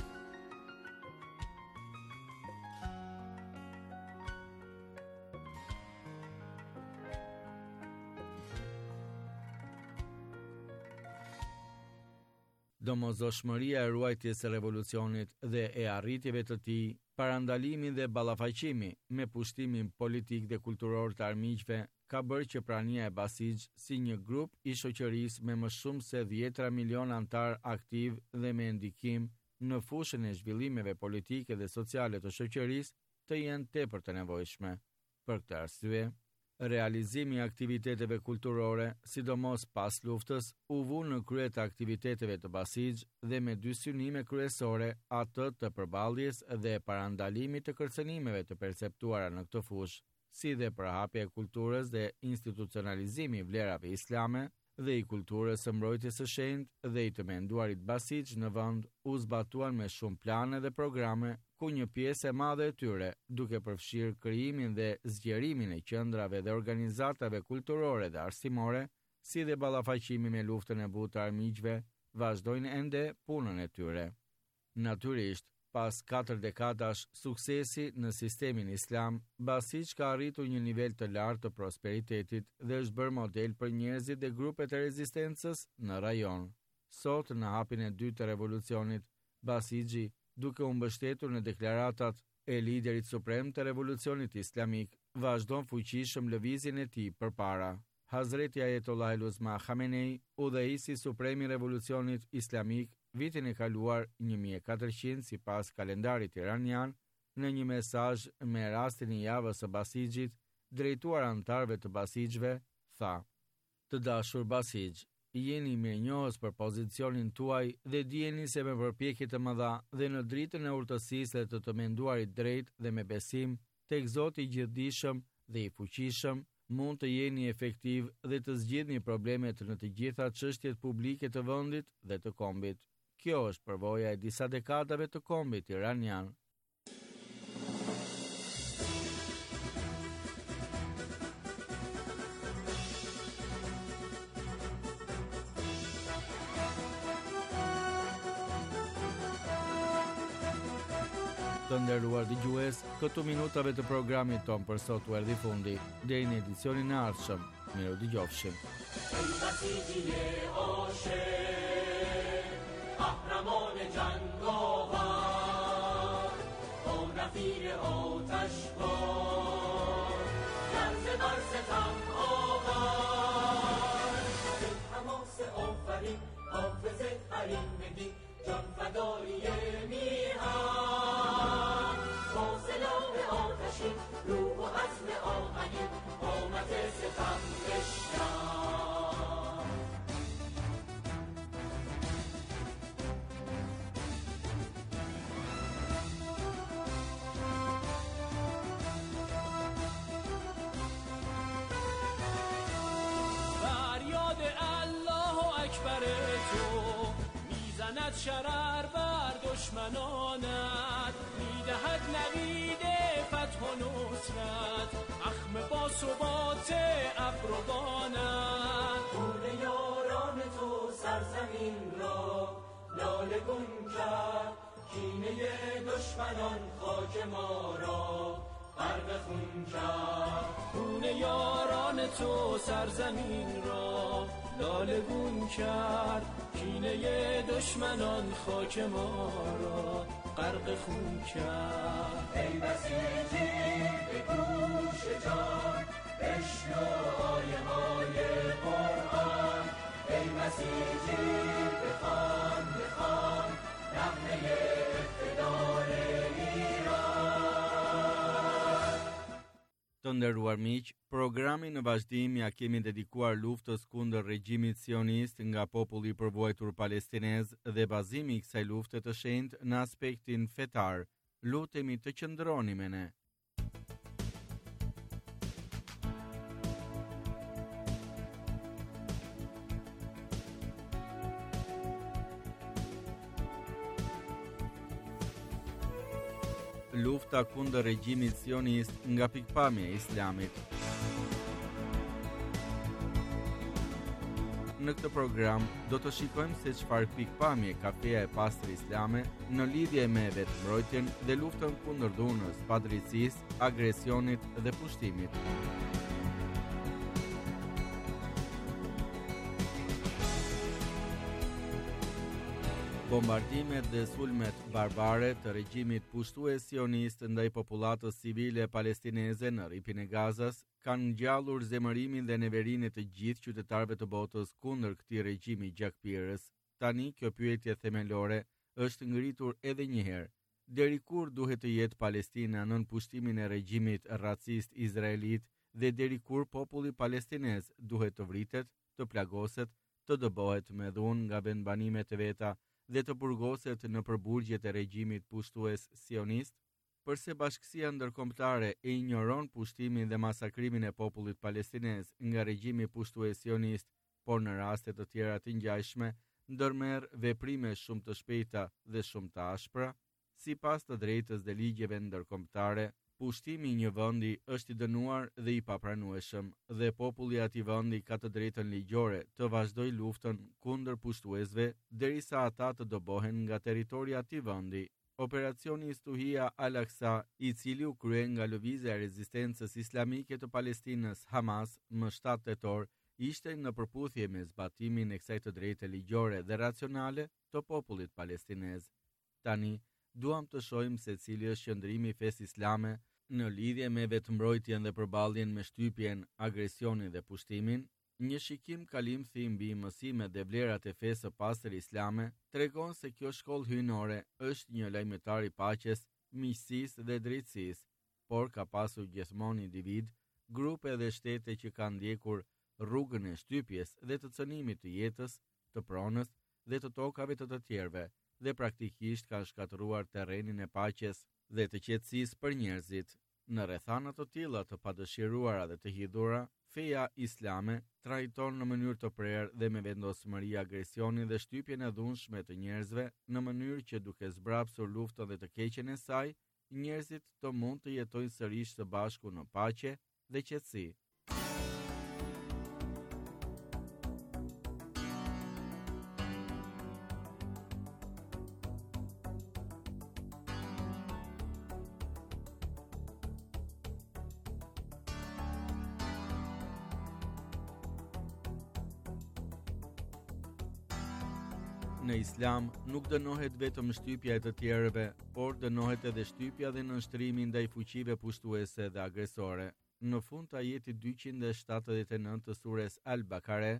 Domosdoshmëria e ruajtjes së revolucionit dhe e arritjeve të tij, parandalimi dhe ballafaqimi me pushtimin politik dhe kulturor të armiqve ka bërë që prania e Basixh si një grup i shoqërisë me më shumë se dhjetra milion antar aktiv dhe me ndikim në fushën e zhvillimeve politike dhe sociale të shoqërisë të jenë tepër të nevojshme. Për këtë arsye, realizimi i aktiviteteve kulturore, sidomos pas luftës, u vu në krye të aktiviteteve të Basixh dhe me dy synime kryesore, atë të përballjes dhe parandalimit të kërcënimeve të perceptuara në këtë fushë, si dhe përhapja e kulturës dhe institucionalizimi i vlerave islame dhe i kulturës së mbrojtjes së shenjtë dhe i të menduarit Basixh në vend u zbatuan me shumë plane dhe programe, ku një pjesë e madhe e tyre, duke përfshirë krijimin dhe zgjerimin e qendrave dhe organizatave kulturore dhe arsimore, si dhe ballafaqimi me luftën e butë të armiqve, vazhdojnë ende punën e tyre. Natyrisht, pas katër dekadash suksesi në sistemin islam, Basixh ka arritur një nivel të lartë të prosperitetit dhe është bërë model për njerëzit dhe grupet e rezistencës në rajon. Sot, në hapin e dytë të revolucionit, Basixhi, duke u mbështetur në deklaratat e liderit suprem të revolucionit islamik, vazhdon fuqishëm lëvizjen e tij përpara. Hazreti Ayatollah El-Uzma Khamenei, udhëheqësi suprem i revolucionit islamik, vitin e kaluar një mijë e katërqind sipas kalendarit iranian, në një mesazh me rastin e javës së Basixhit, drejtuar antarëve të Basixhëve, tha: Të dashur Basixh, jeni mirënjohës për pozicionin tuaj dhe dijeni se me përpjekje të mëdha dhe në dritën e urtësisë dhe të të menduarit drejt dhe me besim tek Zoti i gjithdijshëm dhe i fuqishëm, mund të jeni efektiv dhe të zgjidhni problemet në të gjitha çështjet publike të vendit dhe të kombit. Kjo është përvoja e disa dekadave të kombit iranian. Të nderuar dëgjues, këtu minutave të programit ton për sot u erdhi fundi. Deri në edicionin e ardhshëm, miru dëgjofshim. آفریدگی جان فدای میهن با سلاح آتشین روح و عزم آهنین قامت ستم بشکن فریاد الله اکبر تو میزند شرر بر دشمنانت میدهد نوید فتح و نصرت اخم با ثبات ابروانت خون یاران تو سرزمین را لاله گون کرد کینه دشمنان خاک ما را غرق خون کرد خون یاران تو سرزمین را لالگون کرد کینه دشمنان خاک ما را غرق خون کرد ای بسیجی به گوش جان بشنو آیه های قرآن ای بسیجی بخوان بخوان نغمه اقتدار Të nderuar miq, programi në vazhdim ja kemi dedikuar luftës kundër regjimit sionist nga populli i përvojtur palestinez dhe bazimi i kësaj lufte të shenjtë në aspektin fetar. Lutemi të qëndroni me ne. Lufta kundër regjimit sionist nga pikpamja e Islamit. Në këtë program do të shikojmë se çfarë pikpamje ka feja e pastër islame në lidhje me vetëmbrojtjen dhe luftën kundër dhunës, padrejtisë, agresionit dhe pushtimit. Bombardimet dhe sulmet barbare të regjimit pushtues sionist ndaj popullatës civile palestineze në rripin e Gazas kanë ngjallur zemërimin dhe neverinë të gjithë qytetarëve të botës kundër këtij regjimi gjakpirës. Tani kjo pyetje themelore është ngritur edhe një herë. Deri kur duhet të jetë Palestina nën pushtimin e regjimit racist izraelit dhe deri kur populli palestinez duhet të vritet, të plagoset, të dëbohet me dhunë nga vendbanimet e veta dhe të burgoset në përburgjet e regjimit pushtues sionist? Përse bashkësia ndërkombëtare e injoron pushtimin dhe masakrimin e popullit palestinez nga regjimi pushtues sionist, por në raste të tjera të ngjashme ndërmerr veprime shumë të shpejta dhe shumë të ashpra? Sipas të drejtës dhe ligjeve ndërkombëtare, pushtimi i një vendi është i dënuar dhe i papranueshëm dhe populli i atij vendi ka të drejtën ligjore të vazhdojë luftën kundër pushtuesve derisa ata të dobohen nga territori i atij vendi. Operacioni Stuhia Al-Aqsa, i cili u krye nga lëvizja e rezistencës islamike të Palestinës Hamas më shtatë tetor, ishte në përputhje me zbatimin e kësaj të drejtë ligjore dhe racionale të popullit palestinez. Tani duam të shohim se cili është qëndrimi i fesë islame në lidhje me vetëmbrojtjen dhe përballjen me shtypjen, agresionin dhe pushtimin. Një shikim kalimthi mbi mësimet dhe vlerat e fesë së pastër islame tregon se kjo shkollë hyjnore është një lajmëtar i paqes, miqësisë dhe drejtësisë, por ka pasur gjithmonë individ, grupe dhe shtete që kanë ndjekur rrugën e shtypjes dhe të cënimit të jetës, të pronës dhe të tokave të të tjerëve, dhe praktikisht kanë shkatëruar terrenin e paqes dhe të qetësisë për njerëzit. Në rrethana të tilla të padëshiruara dhe të hidhura, feja islame trajton në mënyrë të prerë dhe me vendosmëri agresionin dhe shtypjen e dhunshme të njerëzve në mënyrë që duke zbrapsur luftën dhe të keqen e saj, njerëzit të mund të jetojnë sërish së bashku në paqe dhe qetësi. Në Islam nuk dënohet vetëm shtypja e të tjerëve, por dënohet edhe shtypja dhe nënshtrimi ndaj fuqive pushtuese dhe agresore. Në fund të ajetit dyqind e shtatëdhjetë e nëntë të sures Al-Bakare,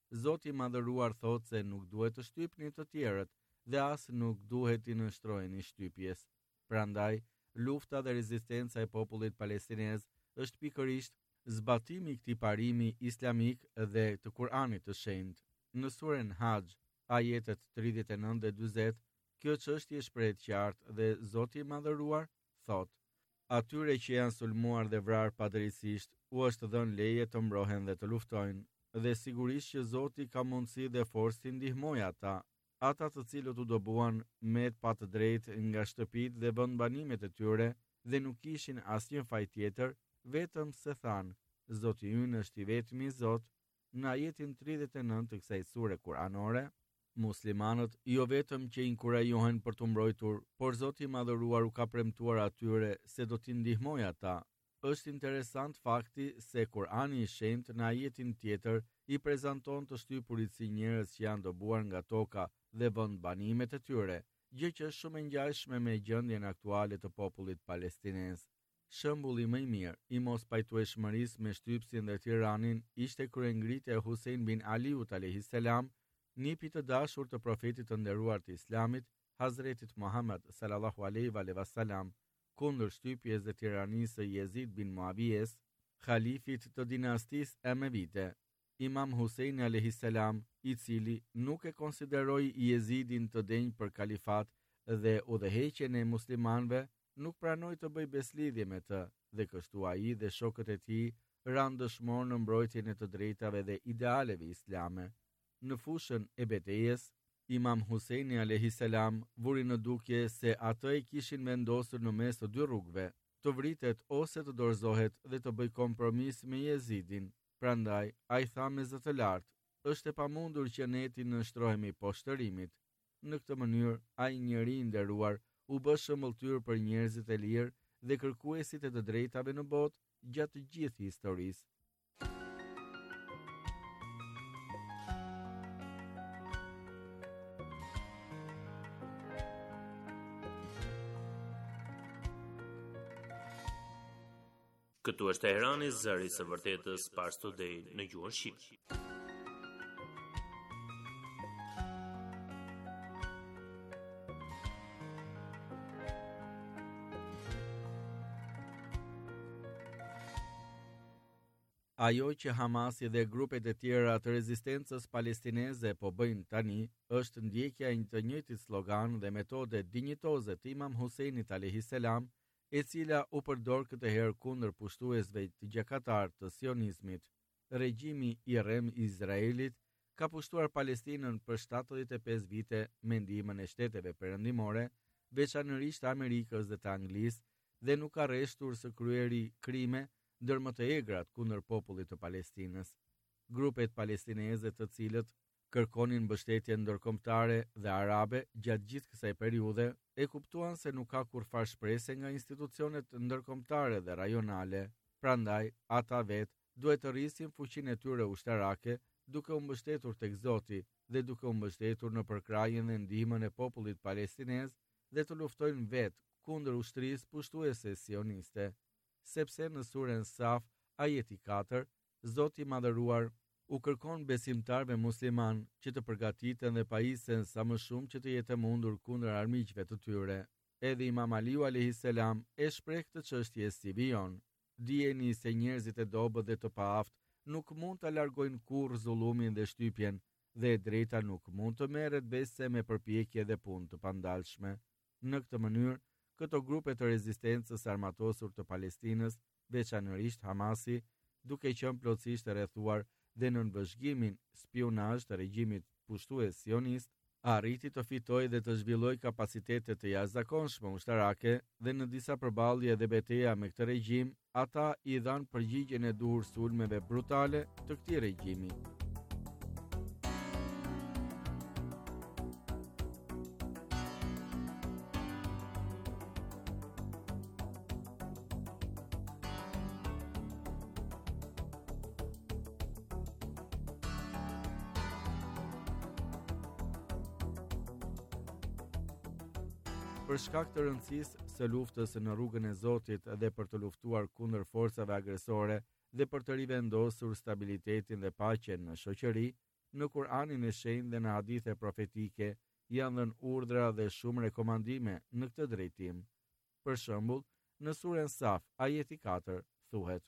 Zoti i Madhëruar thotë se nuk duhet të shtypni të tjerët dhe as nuk duhet i nënshtrojeni shtypjes. Prandaj, lufta dhe rezistenca e popullit palestinez është pikërisht zbatimi i këtij parimi islamik dhe të Kuranit të shenjtë. Në surën Haxh, ajetet tridhjetë e nëntë dhe dyzet, kjo çështje shprehet qartë dhe Zoti i Madhëruar thotë: Atyre që janë sulmuar dhe vrarë padrejtisht, u është dhënë leje të mbrohen dhe të luftojnë, dhe sigurisht që Zoti ka mundësi dhe forcë të ndihmojë ata, ata të cilët u dobuan me të patë drejtë nga shtëpitë dhe vendbanimet e tyre dhe nuk kishin asnjë faj tjetër, vetëm se thanë: Zoti ynë është i vetmi Zot. Në ajetin tridhjetë e nëntë të kësaj sure kuranore, muslimanët jo vetëm që inkurajohen për të mbrojtur, por Zoti i Madhëruar u ka premtuar atyre se do t'i ndihmojë ata. Është interesant fakti se Kurani i shenjtë në ajetin tjetër i prezanton të shtypurit si njerëz që janë dobuar nga toka dhe vendbanimet e tyre, gjë që është shumë e ngjashme me gjendjen aktuale të popullit palestinez. Shembulli më i mirë i mos pajtueshmërisë me shtypsin dhe tiranin ishte kryengritja e Husein bin Aliut alayhis salam, nipi të dashur të profetit të nderuar të Islamit, Hazretit Muhammad sallallahu alaihi wasallam, kundër shtypjes dhe tiranisë së Jezid bin Muawijes, khalifit të dinastisë Emevite. Imam Husein alayhis salam, i cili nuk e konsideroi Jezidin të denjë për kalifat dhe udhëheqjen e muslimanëve, nuk pranoi të bëj beslidhje me të, dhe kështu ai dhe shokët e tij ranë dëshmor në mbrojtjen e të drejtave dhe idealeve islame. Në fushën e betejës, Imam Huseini alayhis salam vuri në dukje se atë e kishin vendosur në mes të dy rrugëve, të vritet ose të dorëzohet dhe të bëj kompromis me Jezidin. Prandaj, ai tha me zë të lartë: është e pamundur që ne të nënshtrohemi poshtërimit. Në këtë mënyrë, ai njeri i nderuar u bë shëmbulltyr për njerëzit e lirë dhe kërkuesit e të drejtave në botë gjatë të gjithë historisë. Këtu është Teherani, zëri i së vërtetës, Pars Today në gjuhën shqipe. Ajo që Hamasi dhe grupet e tjera të rezistencës palestineze po bëjnë tani, është ndjekja e të njëjtit slogan dhe metode dinjitoze të Imam Huseinit alayhis salam, e cila u përdor këtë herë kundër pushtuesve të gjakatar të sionizmit. Regjimi i rrem i Izraelit ka pushtuar Palestinën për shtatëdhjetë e pesë vite me ndihmën e shteteve perëndimore, veçanërisht Amerikës dhe të Anglisë, dhe nuk ka rreshtur së kryeri krime ndër më të egrat kundër popullit të Palestinës. Grupet palestineze të cilët kërkonin mbështetje ndërkombëtare dhe arabe gjatë gjithë kësaj periudhe, e kuptuan se nuk ka kurfar shpresë nga institucionet ndërkombëtare dhe rajonale. Prandaj, ata vetë duhet të rrisin fuqinë e tyre ushtarake, duke u mbështetur tek Zoti dhe duke u mbështetur në përkrajjen dhe ndihmën e popullit palestinez dhe të luftojnë vetë kundër ushtrisë pushtuese sioniste. Sepse në surën Saf, ajeti katër, Zoti i Madhëruar u kërkon besimtarve musliman që të përgatiten dhe pajisen sa më shumë që të jetë mundur kundër armiqve të tyre. Edhe Imam Aliu alayhis salam e shpreh këtë çështje si vijon: dijeni se njerëzit e dobët dhe të paaft nuk mund të largojnë kurrë zullumin dhe shtypjen, dhe e drejta nuk mund të merret besë me përpjekje dhe punë të pandalshme. Në këtë mënyrë, këto grupe të rezistencës armatosur të Palestinës, veçanërisht Hamasi, duke qenë plotësisht e rrethuar dhe në nënvëzhgimin spionazh të regjimit pushtues sionist, arriti të fitojë dhe të zhvillojë kapacitete të jashtëzakonshme ushtarake dhe në disa përballje dhe betejë me këtë regjim, ata i dhanë përgjigjen e duhur sulmeve brutale të këtij regjimi. Për shkak të rëndësisë së luftës në rrugën e Zotit dhe për të luftuar kundër forcave agresore dhe për të rivendosur stabilitetin dhe paqen në shoqëri, Në Kur'anin e Shenjtë dhe në hadithe profetike janë dhënë urdhra dhe shumë rekomandime në këtë drejtim. Për shembull, në surën Saf, ajeti katër, thuhet: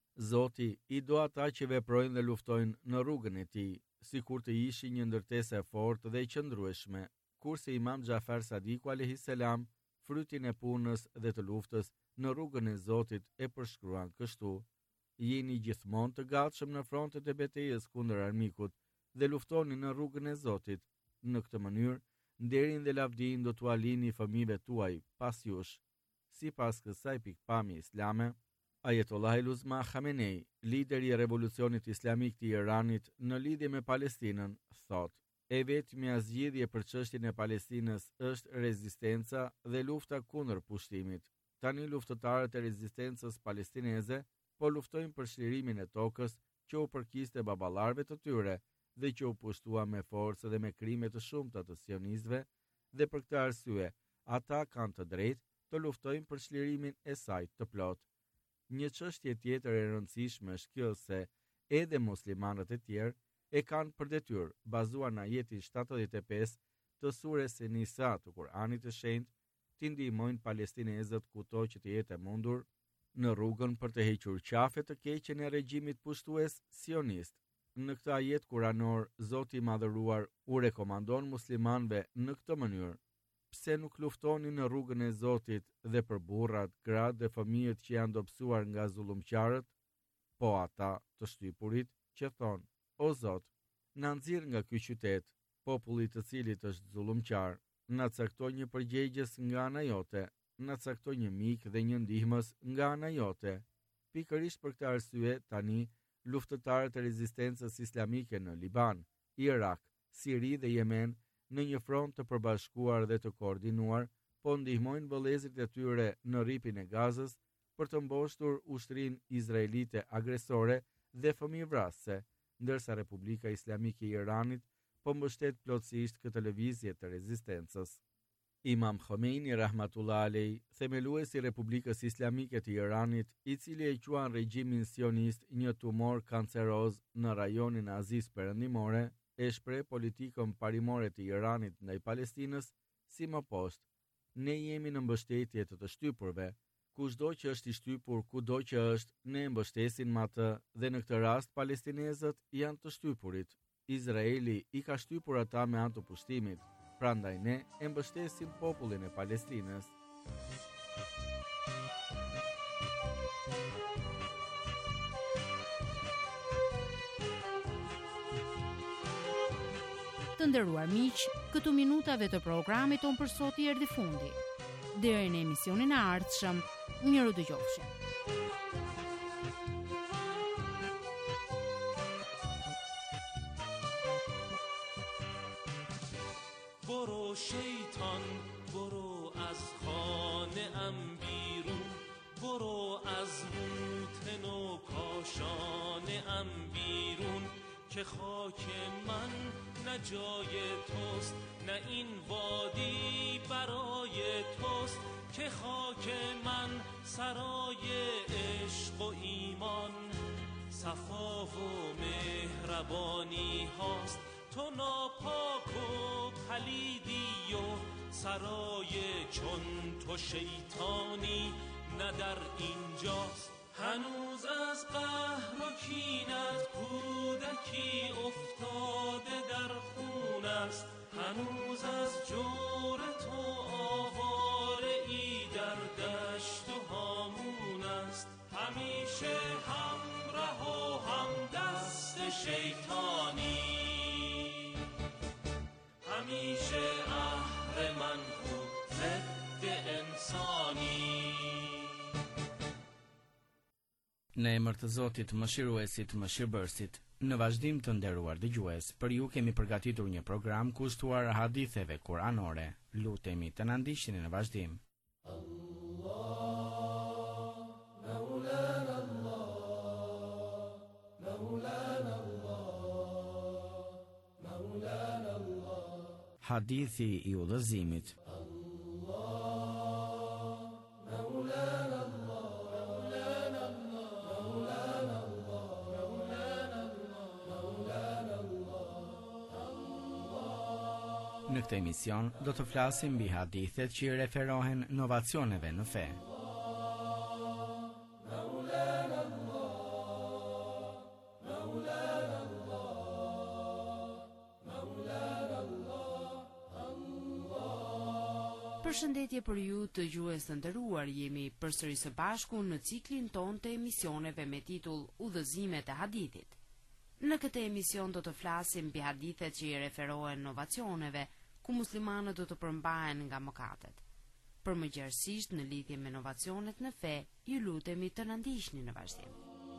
Zoti i do ata që veprojnë dhe luftojnë në rrugën e tij, sikur të ishin një ndërtesë e fortë dhe e qëndrueshme, kurse Imam Xhafer Sadiku alayhis salam frytin e punës dhe të luftës në rrugën e Zotit e përshkruan kështu: Jeni gjithmonë të gatshëm në frontet e betejës kundër armikut dhe luftoni në rrugën e Zotit. Në këtë mënyrë, nderin dhe lavdin do t'u alini fëmijëve tuaj pas jush. Sipas kësaj pikpamje islame, Ayatollah el-Uzma Khamenei, lideri i revolucionit islamik të Iranit në lidhje me Palestinën, thot: E vetmja zgjidhje për çështjen e Palestinës është rezistenca dhe lufta kundër pushtimit. Tani luftëtarët e rezistencës palestineze po luftojnë për shlirimin e tokës që u përkiste baballarëve të tyre dhe që u pushtua me forcë dhe me krime të shumta të sionistëve, dhe për këtë arsye ata kanë të drejtë të luftojnë për shlirimin e saj të plotë. Një çështje tjetër e rëndësishme është kjo se edhe muslimanët e tjerë e kanë për detyrë, bazuar në ajetin shtatëdhjetë e pesë të surës Nisa të Kur'anit të Shenjtë, të ndihmojnë palestinezët kudo që të jetë e mundur në rrugën për të hequr qafe të keqen e regjimit pushtues sionist. Në këtë ajet kuranor, Zoti i Madhëruar u rekomandon muslimanëve në këtë mënyrë: Pse nuk luftoni në rrugën e Zotit dhe për burrat, gratë dhe fëmijët që janë dobësuar nga zullumqtarët? Po ata të shtypurit që thonë: O Zot, na nxirr nga ky qytet, populli të cilit është zullumqtar, na caktoj një përgjegjës nga ana jote, na caktoj një mik dhe një ndihmës nga ana jote. Pikërisht për këtë arsye, tani luftëtarët e rezistencës islamike në Liban, Irak, Siri dhe Yemen në një front të përbashkuar dhe të koordinuar, po ndihmojnë vëllezërit e tyre në rripin e Gazës për të mboshtur ushtrinë izraelite agresore dhe fëmijëvrasëse, ndërsa Republika Islamike e Iranit po mbështet plotësisht këtë lëvizje të rezistencës. Imam Khomeini rahmatullah alej, themeluesi i Republikës Islamike të Iranit, i cili e quan regjimin sionist një tumor kanceroz në rajonin Azis Perëndimore, e shpreh politikën parimore të Iranit ndaj Palestinës si më poshtë: Ne jemi në mbështetje të të shtypurve. Kushdo që është i shtypur kudo që është, ne e mbështesim atë dhe në këtë rast palestinezët janë të shtypurit. Izraeli i ka shtypur ata me anë të pushtimit. Prandaj ne e mbështesim popullin e Palestinës. Të nderuar miq, këtu minutave të programit ton për sot i erdhi fundi. Deri në emisionin e ardhshëm, miru dëgjofshim. برو شیطان برو از خانه ام بیرون، برو از موتن و کاشانه ام بیرون، که خاک من نه جای توست، نه این وادی برای توست، که خاک من سرای عشق و ایمان، صفا و مهربانی هاست. تو ناپاک و پلیدی و سرای چون تو شیطانی نه در اینجاست. هنوز از قهر و کینت کودکی افتاده در خون است، هنوز از جور تو آواره ای در دشت و هامون است. همیشه همراه و همدست شیطانی، همیشه اهرمن خود ضد انسانی. Në emër të Zotit mëshiruesit mëshirbërësit, në vazhdim të nderuar dëgjues, për ju kemi përgatitur një program kushtuar haditheve kuranore. Lutemi të na ndiqni në vazhdim. Hadithi i udhëzimit. Në këtë emision do të flasim mbi hadithet që i referohen novacioneve në fe. Përshëndetje për ju të gjues të nderuar, jemi përsëri së bashku në ciklin ton të emisioneve me titull Udhëzimet e hadithit. Në këtë emision do të flasim mbi hadithet që i referohen novacioneve, ku muslimanët do të përmbahen nga mëkatet. Për më gjerësisht në lidhje me novacionet në fe, ju lutemi të na ndiqni në vazhdim.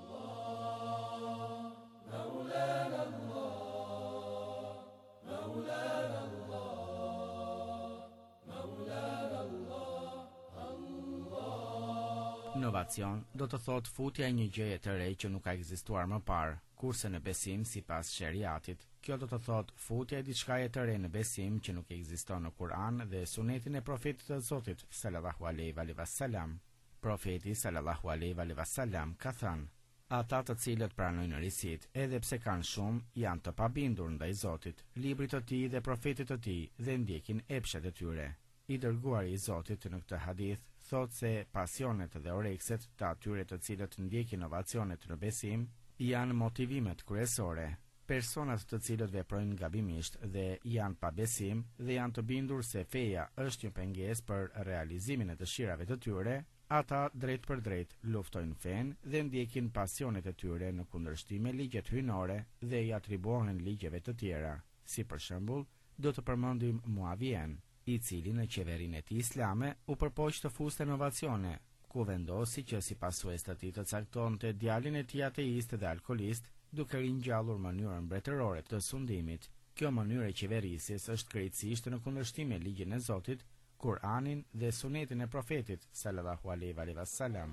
Inovacion do të thot futja e një gjëje të re që nuk ka ekzistuar më parë, kurse në besim sipas sheriatit, kjo do të thot futja e diçkaje të re në besim që nuk ekziston në Kur'an dhe sunetin e profetit të Zotit sallallahu alaihi wasallam. Profeti sallallahu alaihi wasallam ka thënë: ata të cilët pranojnë risit, edhe pse kanë shumë, janë të pabindur ndaj Zotit, librit të tij dhe profetit të tij dhe ndjekin epshet e tyre. I dërguari i Zotit në këtë hadith thot se pasionet dhe orekset të atyre të cilët ndjekin inovacionet në besim janë motivimet kryesore. Personat të cilët veprojnë gabimisht dhe janë pa besim dhe janë të bindur se feja është një pengesë për realizimin e dëshirave të tyre, ata drejt për drejt luftojnë fen dhe ndjekin pasionet e tyre në kundërshtim me ligjet hyjnore dhe i atribuohen ligjeve të tjera. Si për shembull, do të përmendim Muavien, i cili në qeverinë e tij islame u përpoq të fuste inovacione, ku vendosi që si pasues të tij të caktonte djalin e tij ateist dhe alkolist, duke ringjallur mënyrën mbretërore të sundimit. Kjo mënyrë e qeverisjes është krejtësisht në kundërshtim me ligjin e Zotit, Kur'anin dhe sunetin e profetit sallallahu alaihi wasallam.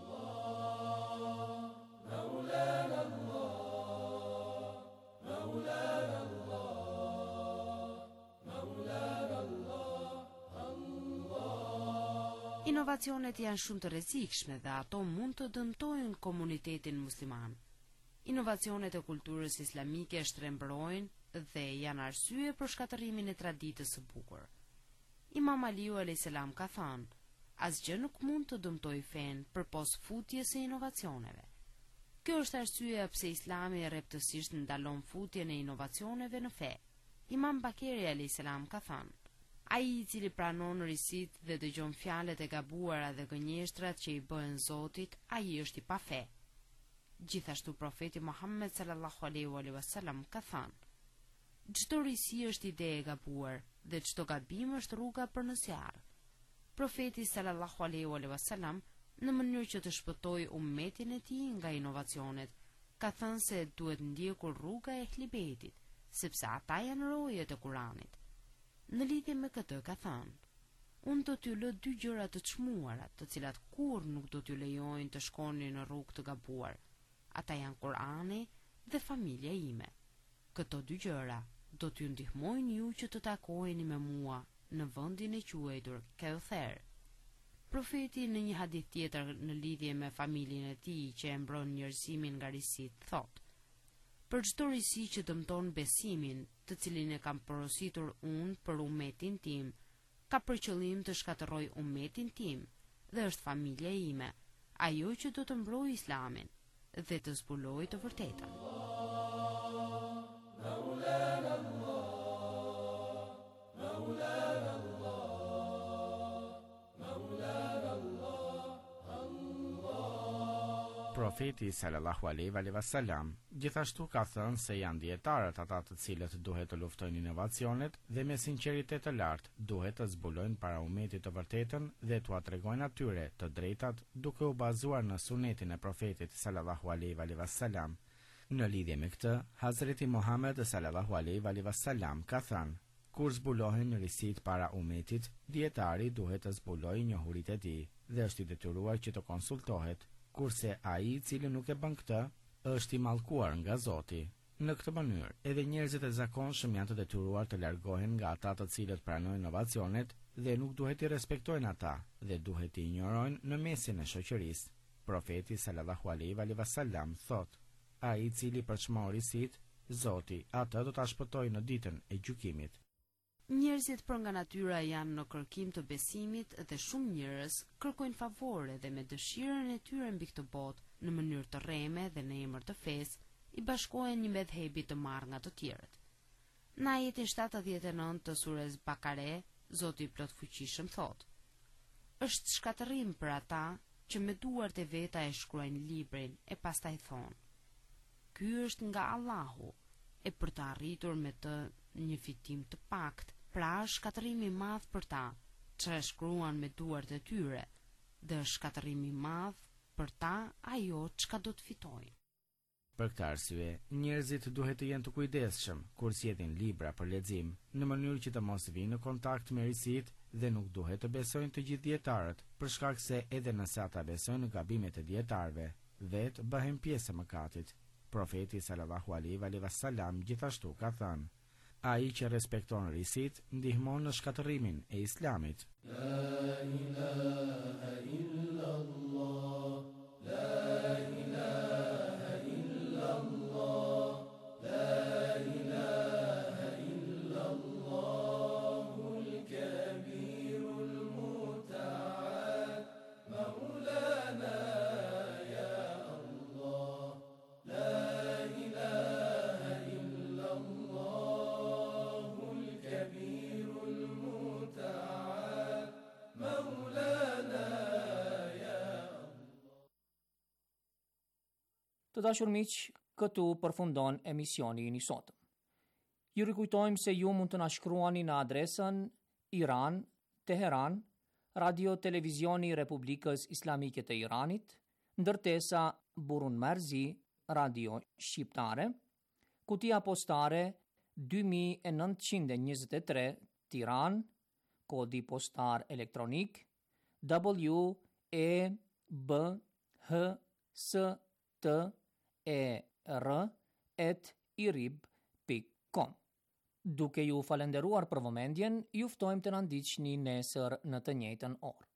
Inovacionet janë shumë të rrezikshme dhe ato mund të dëmtojnë komunitetin musliman. Inovacionet e kulturës islamike shtrembrojnë dhe janë arsye për shkatërimin e traditës së bukur. Imam Aliu alayhis salam ka thënë: asgjë nuk mund të dëmtojë fen përpos futjes së inovacioneve. Kjo është arsyeja pse Islami rreptësisht ndalon futjen e inovacioneve në fe. Imam Bakeri alayhis salam ka thënë: ai i cili pranon risit dhe dëgjon fjalët e gabuara dhe gënjeshtrat që i bëhen Zotit, ai është i pa fe. Gjithashtu profeti Muhammed sallallahu alaihi wasallam ka thënë: çdo risi është ide e gabuar dhe çdo gabim është rruga për në zjarr. Profeti sallallahu alaihi wasallam, në mënyrë që të shpëtojë ummetin e tij nga inovacionet, ka thënë se duhet ndjekur rruga e Ehlibetit, sepse ata janë rojet e Kuranit. Në lidhje me këtë ka thënë: unë do t'ju lë dy gjëra të çmuara, të cilat kur nuk do t'ju lejojnë të shkoni në rrugë të gabuar. Ata janë Kurani dhe familja ime. Këto dy gjëra do t'ju ndihmojnë ju që të takoheni me mua në vendin e quajtur Kauther. Profeti në një hadith tjetër në lidhje me familjen e tij që e mbron njerëzimin nga risit, thotë: për çdo risi që dëmton besimin, të cilin e kam porositur unë për ummetin tim, ka për qëllim të shkatërroj ummetin tim dhe është familja ime, ajo që do të mbrojë Islamin dhe të zbulojë të vërtetën. Profeti sallallahu alaihi wasallam gjithashtu ka thënë se janë dietarët ata të cilët duhet të luftojnë inovacionet dhe me sinqeritet të lartë duhet të zbulojnë para ummetit të vërtetën dhe t'ua tregojnë atyre të drejtat duke u bazuar në sunetin e profetit sallallahu alaihi wasallam. Në lidhje me këtë, Hazreti Muhammed sallallahu alaihi wasallam ka thënë: kur zbulohen risit para ummetit, dietari duhet të zbulojë njohuritë e tij dhe është i detyruar që të konsultohet, kurse ai i cili nuk e bën këtë është i mallkuar nga Zoti. Në këtë mënyrë, edhe njerëzit e zakonshëm janë të detyruar të largohen nga ata të cilët pranojnë inovacionet dhe nuk duhet i respektojnë ata dhe duhet i injorojnë në mesin e shoqërisë. Profeti sallallahu alaihi wasallam thot: ai i cili përçmon risit, Zoti atë do ta shpëtojë në ditën e gjykimit. Njerëzit për nga natyra janë në kërkim të besimit dhe shumë njerëz kërkojnë favore dhe me dëshirën e tyre mbi këtë botë në mënyrë të rreme dhe në emër të fesë i bashkohen një medhebi të marrë nga të tjerët. Në ajetin shtatëdhjetë e nëntë të sures Bakare, Zoti i plot fuqishëm thotë: "Është shkatërrim për ata që me duart e veta e shkruajnë librin e pastaj thonë: Ky është nga Allahu, e për të arritur me të një fitim të pakt, pra është shkatërimi i madh për ta që e shkruan me duart e tyre, dhe është shkatërimi i madh për ta ajo çka do të fitojnë." Për këtë arsye, njerëzit duhet të jenë të kujdesshëm kur zgjedhin libra për lexim, në mënyrë që të mos vinë në kontakt me risit dhe nuk duhet të besojnë të gjithë dietarët, për shkak se edhe nëse ata besojnë në gabimet e dietarëve, vetë bëhen pjesë e mëkatit. Profeti sallallahu alaihi wasallam gjithashtu ka thënë: "Ai që respekton risit ndihmon në shkatërimin e Islamit." La ilaha illallah, la ilaha illallah, la ilaha illallahul kabirul muta'al, maulana ya Allah, la ilaha illallahul kabirul muta'al, maulana ya Allah. Të dashur miq, këtu përfundon emisioni i sotëm. Ju rikujtojmë se ju mund të na shkruani në adresën Iran, Teheran, Radio Televizioni i Republikës Islamike të Iranit, ndërtesa Burun Marzi, Radio Shqiptare, kutia postare dy mijë e nëntëqind e njëzet e tre, Tiranë, kodi postar elektronik W E B H S T E R at irib pikë com. Duke ju falenderuar për vëmendjen, ju ftojmë të na ndiqni nesër në të njëjtën orë.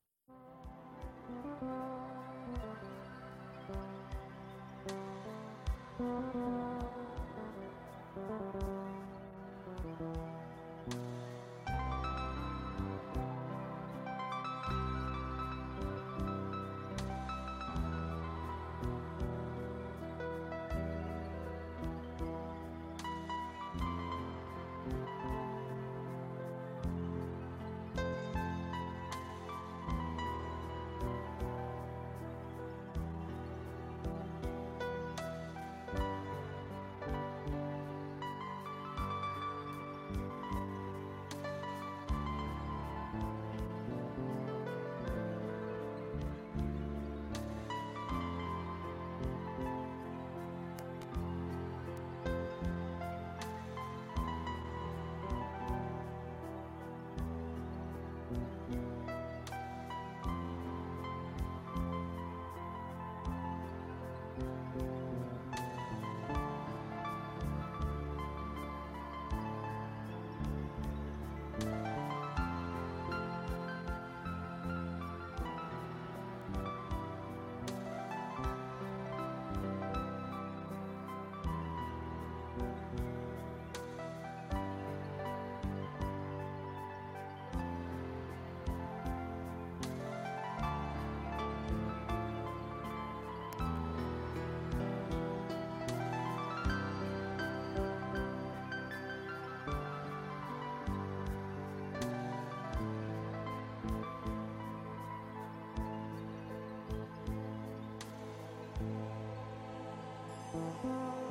Thank you.